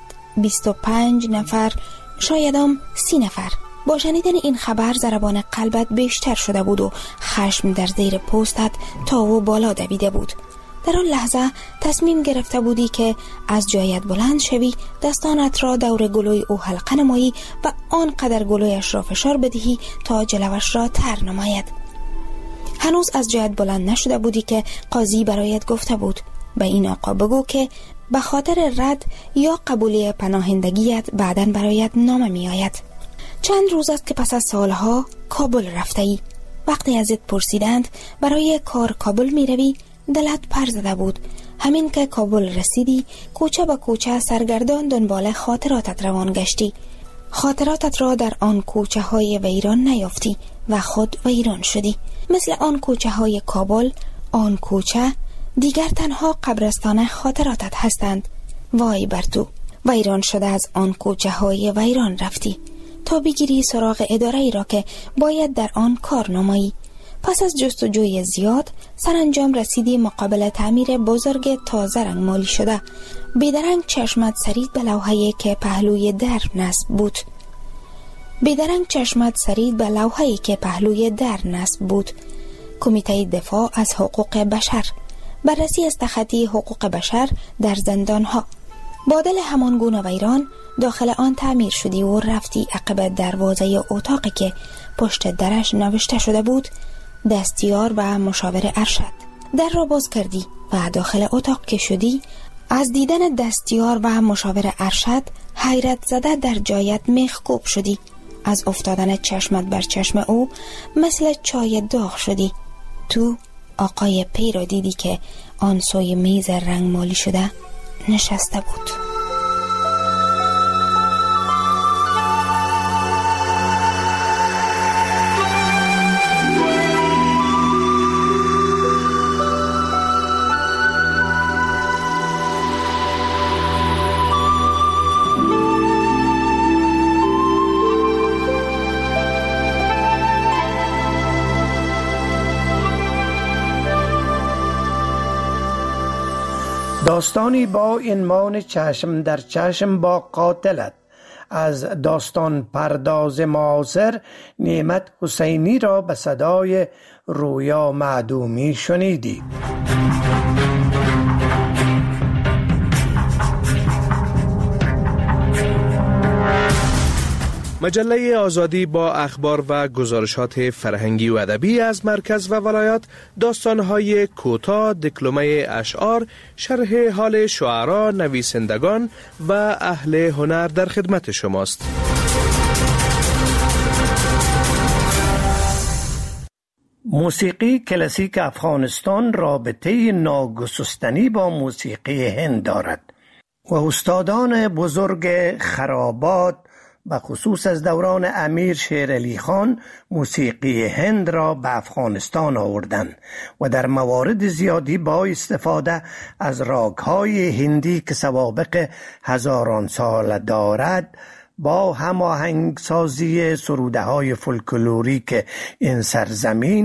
25 نفر، شایدم 30 نفر. با شنیدن این خبر ضربان قلبت بیشتر شده بود و خشم در زیر پوستت تا و بالا دویده بود. در آن لحظه تصمیم گرفته بودی که از جایت بلند شوی، دستانت را دور گلوی او حلقه نمایی و آنقدر گلویش را فشار بدهی تا جلوش را تر نماید. هنوز از جایت بلند نشده بودی که قاضی برایت گفته بود به این آقا بگو که به خاطر رد یا قبولی پناهندگیت بعداً برایت نامه می آید. چند روز است که پس از سالها کابل رفته ای. وقتی ازت پرسیدند برای کار کابل می روی، دلت پر زده بود. همین که کابل رسیدی کوچه به کوچه سرگردان دنبال خاطراتت روان گشتی. خاطراتت را در آن کوچه های ویران نیافتی و خود ویران شدی. مثل آن کوچه های کابل، آن کوچه دیگر تنها قبرستان خاطراتت هستند. وای بر تو، ویران شده از آن کوچه های ویران رفتی تا بگیری سراغ اداره ای را که باید در آن کار نمایی. پس از جستجوی زیاد سرانجام رسیدی مقابل تعمیر بزرگ تازه رنگمالی شده. بیدرنگ چشمت سرید به لوحه‌ای که پهلوی در نصب بود. کمیته دفاع از حقوق بشر، بررسی از تخطی حقوق بشر در زندانها. با دل همان گونه ویران داخل آن تعمیر شدی و رفتی عقب دروازه اتاقی که پشت درش نوشته شده بود دستیار و مشاور ارشد. در را باز کردی و داخل اتاق که شدی از دیدن دستیار و مشاور ارشد حیرت زده در جایت میخکوب شدی. از افتادن چشمت بر چشم او مثل چای داغ شدی. تو آقای پی را دیدی که آن سوی میز رنگمالی شده نشسته بود. داستانی با عنوان چشم در چشم با قاتلت از داستان پرداز معاصر نعمت حسینی را به صدای رویا معدومی شنیدید. مجله آزادی با اخبار و گزارشات فرهنگی و ادبی از مرکز و ولایات، داستان‌های کوتاه، دکلمه اشعار، شرح حال شعرا، نویسندگان و اهل هنر در خدمت شماست. موسیقی کلاسیک افغانستان رابطه ناگسستنی با موسیقی هند دارد و استادان بزرگ خرابات به خصوص از دوران امیر شیر علی خان موسیقی هند را به افغانستان آوردند و در موارد زیادی با استفاده از راگ‌های هندی که سوابق هزاران سال دارد با هماهنگسازی سروده‌های فولکلوریک این سرزمین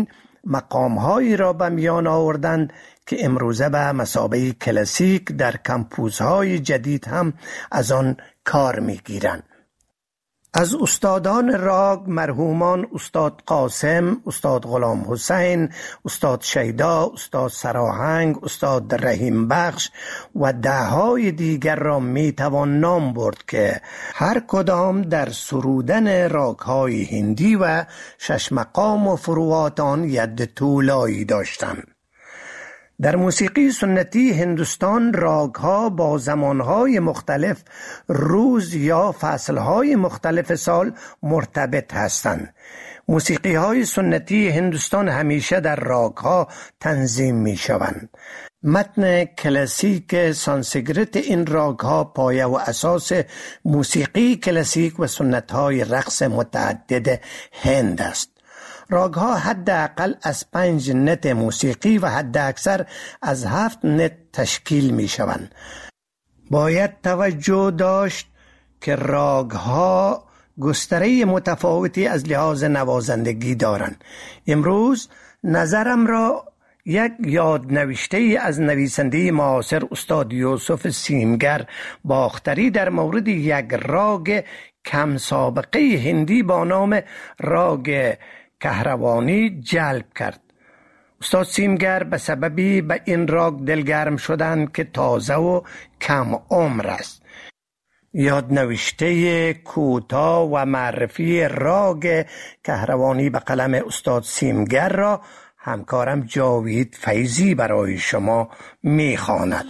مقام‌هایی را به میان آوردند که امروزه به مثابه کلاسیک در کمپوزهای جدید هم از آن کار می‌گیرند. از استادان راگ مرحومان استاد قاسم، استاد غلام حسین، استاد شیدا، استاد سراهنگ، استاد رحیم بخش و ده‌های دیگر را میتوان نام برد که هر کدام در سرودن راگ‌های هندی و 6 مقام و فروعات آن ید طولایی داشتند. در موسیقی سنتی هندوستان راگ‌ها با زمانهای مختلف روز یا فصلهای مختلف سال مرتبط هستند. موسیقی‌های سنتی هندوستان همیشه در راگ‌ها تنظیم می‌شوند. متن کلاسیک سانسکریت این راگ‌ها پایه و اساس موسیقی کلاسیک و سنت‌های رقص متعدد هند است. راگ‌ها حداقل از 5 نت موسیقی و حد اکثر از 7 نت تشکیل می شوند. باید توجه داشت که راگ‌ها گستره متفاوتی از لحاظ نوازندگی دارند. امروز نظرم را یک یادنوشته از نویسنده معاصر استاد یوسف سیمگر باختری در مورد یک راگ کم سابقه هندی با نام راگ کهروانی جلب کرد. استاد سیمگر به سببی به این راگ دلگرم شدند که تازه و کم عمر است. یادنوشته کوتاه و معرفی راگ کهروانی به قلم استاد سیمگر را همکارم جاوید فیضی برای شما می‌خواند.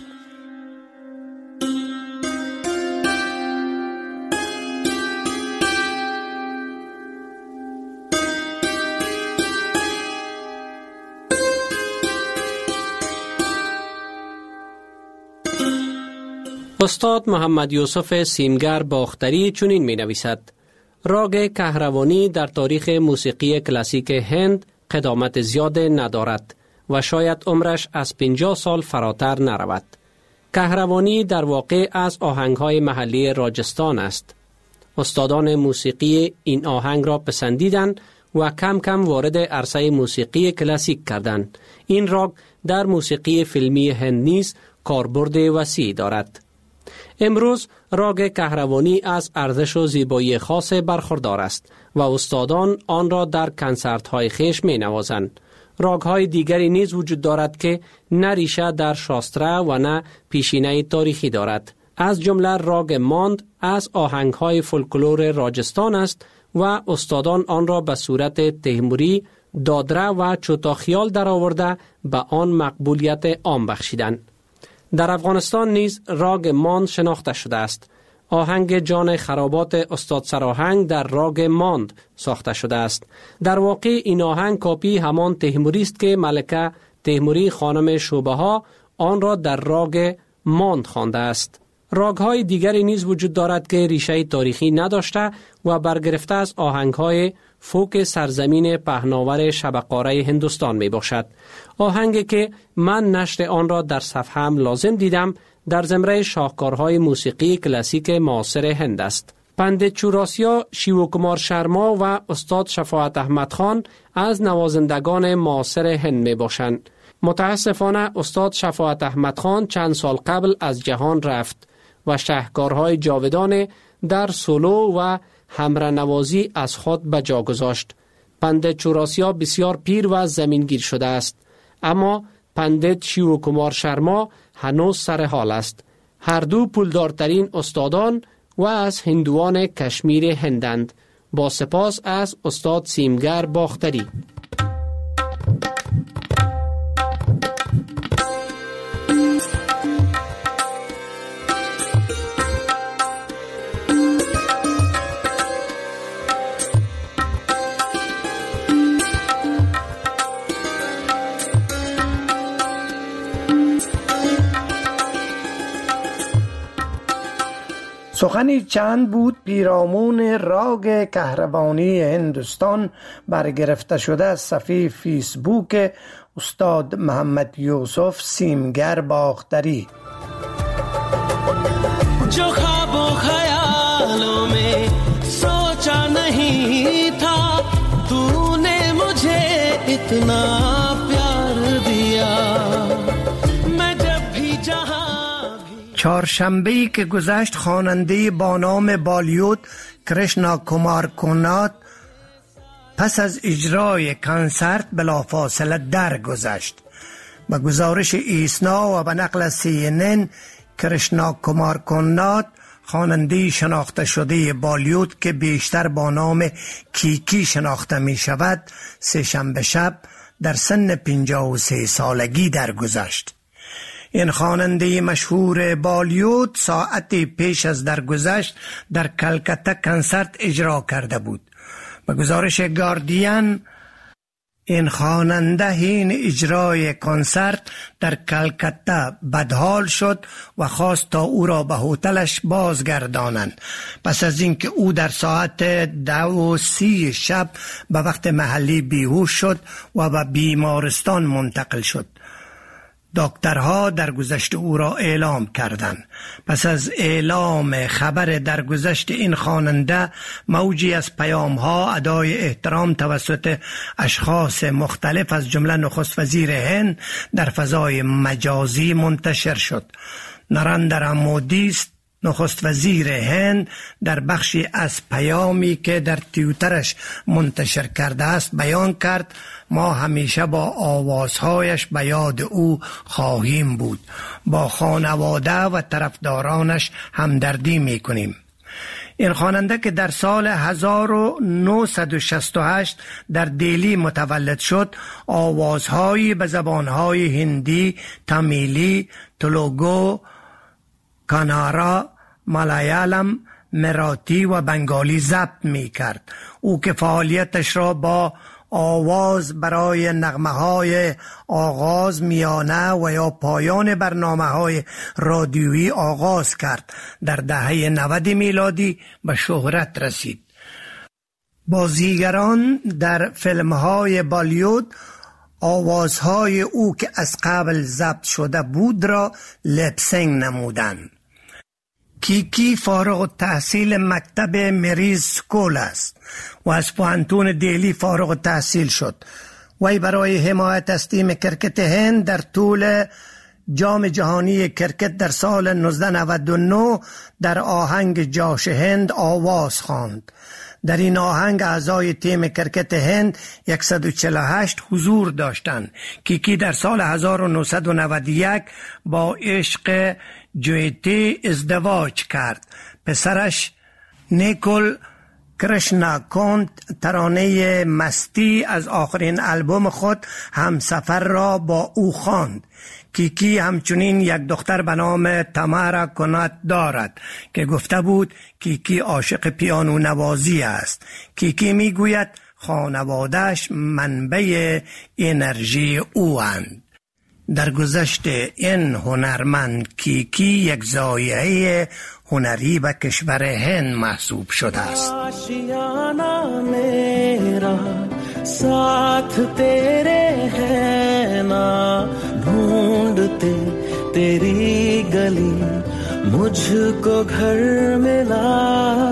استاد محمد یوسف سیمگر باختری چنین می نویسد: راگ کهروانی در تاریخ موسیقی کلاسیک هند قدامت زیاد ندارد و شاید عمرش از 50 سال فراتر نرود. کهروانی در واقع از آهنگ‌های محلی راجستان است. استادان موسیقی این آهنگ را پسندیدند و کم کم وارد عرصه موسیقی کلاسیک کردند. این راگ در موسیقی فیلمی هند نیز کاربرد وسیع دارد. امروز راگ کهروانی از ارزش و زیبایی خاص برخوردار است و استادان آن را در کنسرت‌های خویش می‌نوازند. راگ‌های دیگری نیز وجود دارد که نه ریشه در شاسترا و نه پیشینه تاریخی دارد. از جمله راگ ماند از آهنگ‌های فولکلور راجستان است و استادان آن را به صورت تیموری، دادره و چوتاخیال درآورده به آن مقبولیت عام بخشیدند. در افغانستان نیز راگ ماند شناخته شده است. آهنگ جان خرابات استاد سراهنگ در راگ ماند ساخته شده است. در واقع این آهنگ کاپی همان تیموری است که ملکه تیموری خانم شوبها آن را در راگ ماند خوانده است. راگ‌های دیگری نیز وجود دارد که ریشه تاریخی نداشته و برگرفته از آهنگ‌های فوک سرزمین پهناور شبقاره هندوستان می باشد. آهنگی که من نشر آن را در صفحه هم لازم دیدم در زمره شاهکارهای موسیقی کلاسیک معاصر هند است. پندت چوراسیا شیوکمار شرما و استاد شفاعت احمد خان از نوازندگان معاصر هند می باشند. متاسفانه استاد شفاعت احمد خان چند سال قبل از جهان رفت و شاهکارهای جاودان در سولو و همرنوازی از خود به جا گذاشت. پندت چوراسیا بسیار پیر و زمینگیر شده است، اما پندت شیوکمار شرما هنوز سر حال است. هر دو پولدارترین استادان و از هندوان کشمیر هندند. با سپاس از استاد سیمگر باختری. سخنی چند بود پیرامون راگ کهروانی هندوستان برگرفته شده از صفحه فیسبوک استاد محمد یوسف سیمگر باختری. जो ख्वाबों ख्यालों में सोचा नहीं था तूने मुझे इतना چهارشنبه‌ای که گذشت خواننده با نام بالیوود کرشنا کومار کونات پس از اجرای کنسرت بلافاصله درگذشت. به گزارش ایسنا و به نقل CNN، کرشنا کومار کونات خواننده شناخته شده بالیوود که بیشتر با نام کیکی شناخته می شود سه‌شنبه شب در سن 53 سالگی درگذشت. این خواننده مشهور بالیوود ساعتی پیش از درگذشت در کلکته کنسرت اجرا کرده بود. به گزارش گاردین، این خواننده حین اجرای کنسرت در کلکته بدحال شد و خواست تا او را به هتلش بازگردانند. پس از اینکه او در ساعت 2:30 شب به وقت محلی بیهوش شد و به بیمارستان منتقل شد. دکترها درگذشت او را اعلام کردند. پس از اعلام خبر درگذشت این خواننده، موجی از پیام‌ها ادای احترام توسط اشخاص مختلف از جمله نخست وزیر هند در فضای مجازی منتشر شد. نریندرا مودی نخست وزیر هند در بخشی از پیامی که در توییترش منتشر کرده است بیان کرد: ما همیشه با آوازهایش به یاد او خواهیم بود. با خانواده و طرفدارانش همدردی میکنیم. این خواننده که در سال 1968 در دهلی متولد شد، آوازهایی به زبانهای هندی، تامیلی، تلوگو، کانارا، ملایالم، مراتی و بنگالی ضبط می کرد. او که فعالیتش را با آواز برای نغمه‌های آغاز، میانه و یا پایان برنامه‌های رادیویی آغاز کرد، در دهه 90 میلادی به شهرت رسید. بازیگران در فیلم‌های بالیوود آوازهای او که از قبل ضبط شده بود را لپسینگ نمودند. کیکی فارغ التحصیل مکتب مریز سکول است و از پوهنتون دهلی فارغ التحصیل شد. وی برای حمایت از تیم کرکت هند در طول جام جهانی کرکت در سال 1999 در آهنگ جاش هند آواز خواند. در این آهنگ اعضای تیم کرکت هند 148 حضور داشتند. کیکی در سال 1991 با عشق جویتی ازدواج کرد. پسرش نیکول کرشنا کونت ترانه مستی از آخرین آلبوم خود همسفر را با او خواند. کیکی همچنین یک دختر به نام تامارا کونات دارد که گفته بود کیکی عاشق پیانو نوازی است. کیکی میگوید خانواده‌اش منبع انرژی او اند. در گذشت این هنرمند کیکی یک ضایعه هنری به کشور هند محسوب شده است. آشیانہ میرا ساتھ تیرے ہے نا ڈھونڈتے تیری گلی مجھ کو گھر ملا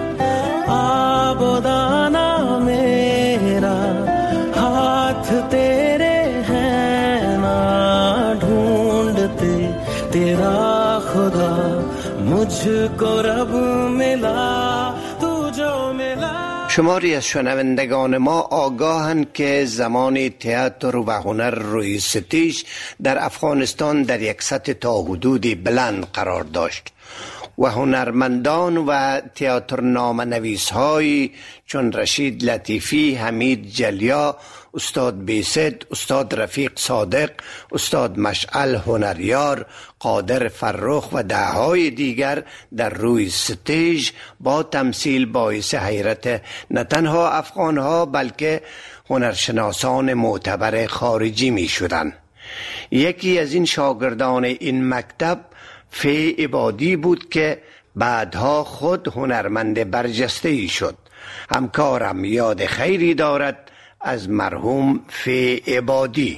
آب و دانہ میرا ہاتھ تیرے ہے نا ڈھونڈتے تیرا خدا مجھ کو رب ملا تو جو ملا. شماری از شنوندگان ما آگاهند که زمان تئاتر و هنر روی ستیج در افغانستان در یک سطح تا حدودی بلند قرار داشت و هنرمندان و تئاتر نامه‌نویس های چون رشید لطیفی، حمید جلیا، استاد بیست، استاد رفیق صادق، استاد مشعل هنریار، قادر فرخ و دههای دیگر در روی ستیج با تمثیل باعث حیرت نه تنها افغانها بلکه هنرشناسان معتبر خارجی می شدند. یکی از این شاگردان این مکتب فی عبادی بود که بعدها خود هنرمند برجسته‌ای شد. همکارم یاد خیری دارد از مرحوم فی عبادی.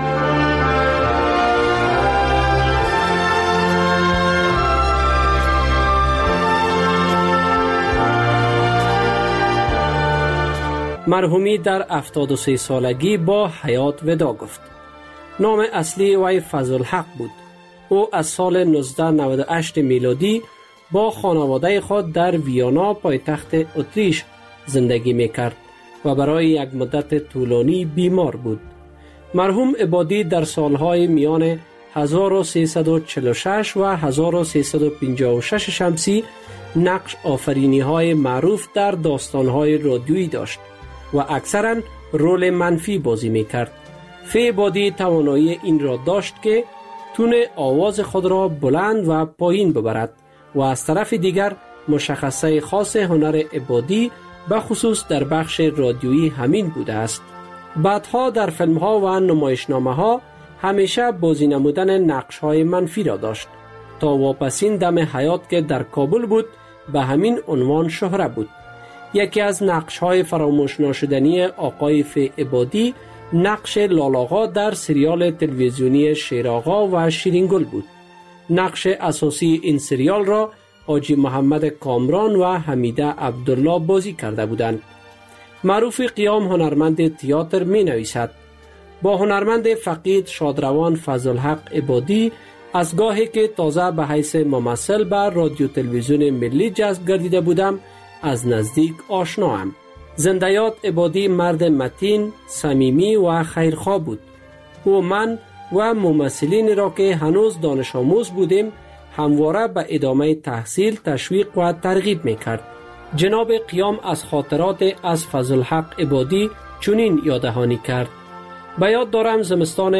مرحومی در 73 سالگی با حیات ودا گفت. نام اصلی وی فضل حق بود. او از سال 1998 میلادی با خانواده خود در ویانا پایتخت اتریش زندگی میکرد و برای یک مدت طولانی بیمار بود. مرحوم عبادی در سالهای میان 1346 و 1356 شمسی نقش آفرینی های معروف در داستان های رادیویی داشت و اکثرا رول منفی بازی میکرد. فی عبادی توانایی این را داشت که تون آواز خود را بلند و پایین ببرد و از طرف دیگر مشخصه خاص هنر عبادی به خصوص در بخش رادیویی همین بوده است. بعدها در فیلم ها و نمایشنامه ها همیشه بازی نمودن نقش های منفی را داشت تا واپسین دم حیات که در کابل بود به همین عنوان شهره بود. یکی از نقش های فراموش ناشدنی آقای فی عبادی نقش لالاغا در سریال تلویزیونی شیرآقا و شیرینگل بود. نقش اساسی این سریال را حاجی محمد کامران و حمیده عبدالله بازی کرده بودند. معروف قیام هنرمند تئاتر می نویسد: با هنرمند فقید شادروان فضلحق عبادی از گاهی که تازه به حیث ممثل بر رادیو تلویزیون ملی جذب گردیده بودم از نزدیک آشناام. زنده‌یاد عبادی مرد متین، صمیمی و خیرخواه بود. او من و ممثلین را که هنوز دانش آموز بودیم همواره به ادامه تحصیل تشویق و ترغیب میکرد. جناب قیام از خاطرات از فضلحق عبادی چنین یاددهانی کرد: به یاد دارم زمستان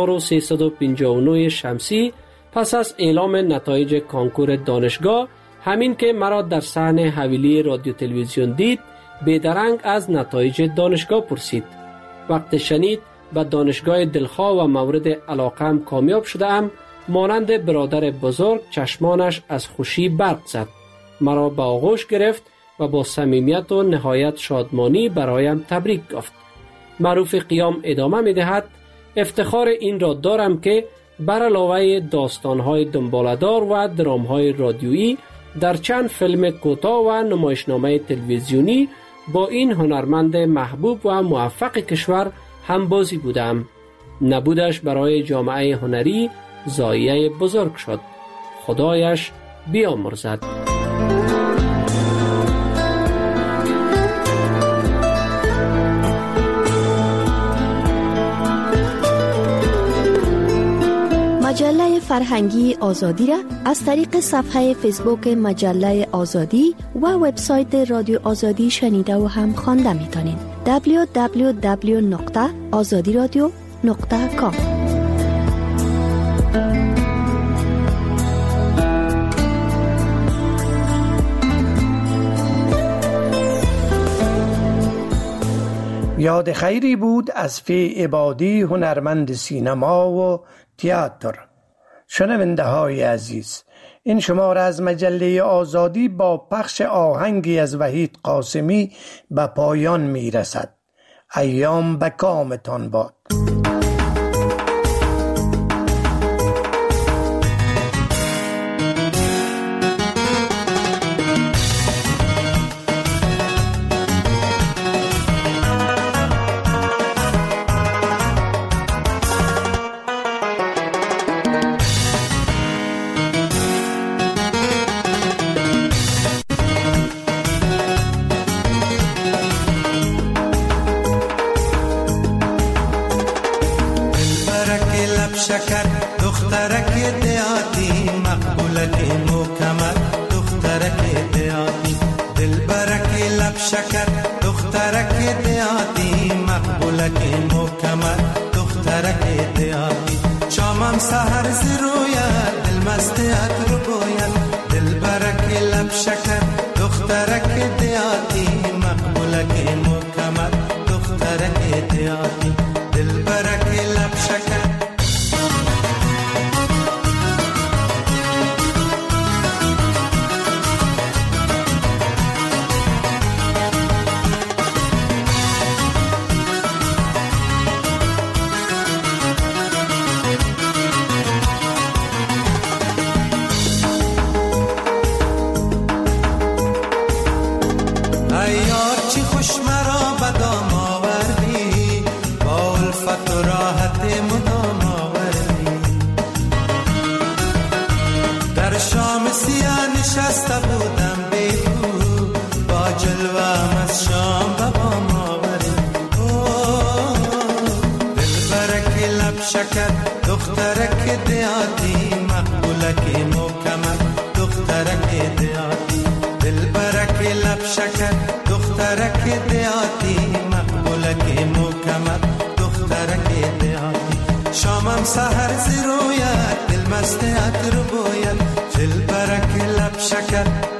1359 شمسی پس از اعلام نتایج کانکور دانشگاه، همین که مرا در صحن حویلی رادیو تلویزیون دید بیدرنگ از نتایج دانشگاه پرسید. وقت شنید به دانشگاه دلخواه و مورد علاقم کامیاب شدم، مانند برادر بزرگ چشمانش از خوشی برق زد. مرا به آغوش گرفت و با صمیمیت و نهایت شادمانی برایم تبریک گفت. معروف قیام ادامه می دهد: افتخار این را دارم که بر علاوه داستان‌های دنباله‌دار و درام‌های رادیویی در چند فیلم کوتاه و نمایشنامه تلویزیونی با این هنرمند محبوب و موفق کشور هم بازی بودم. نبودش برای جامعه هنری ضایعه بزرگ شد. خدایش بیامرزد. مجله فرهنگی آزادی را از طریق صفحه فیسبوک مجله آزادی و وبسایت رادیو آزادی شنیده و هم خوانده میتونید. www.azadiradio.com. یاد خیری بود از فی عبادی، هنرمند سینما و تئاتر. شنونده های عزیز، این شماره از مجله آزادی با پخش آهنگی از وحید قاسمی به پایان می رسد. ایام به کامتان باد. شکر دخترک دیاتی، مقبولک مکمل دخترک دیاتی، دلبرک لب شکر دخترک دیاتی، مقبولک مکمل دخترک دیاتی. شامم سحر زرویت دل مستیت رو باید، دلبرک لب شکر دخترک دیاتی، مقبولک مکمل دخترک دیاتی، دلبرک لب شکر. نشسته بودم بیخو با جلوم از شام به بام آوری دل برک لب شکر دخترک دیاتی مقبولک مکمل دخترک دیاتی دل برک لب شکر دخترک دیاتی مقبولک مکمل دخترک دیاتی شامم سحر زیرویت دل مست عطر بوید دل برک لب شکر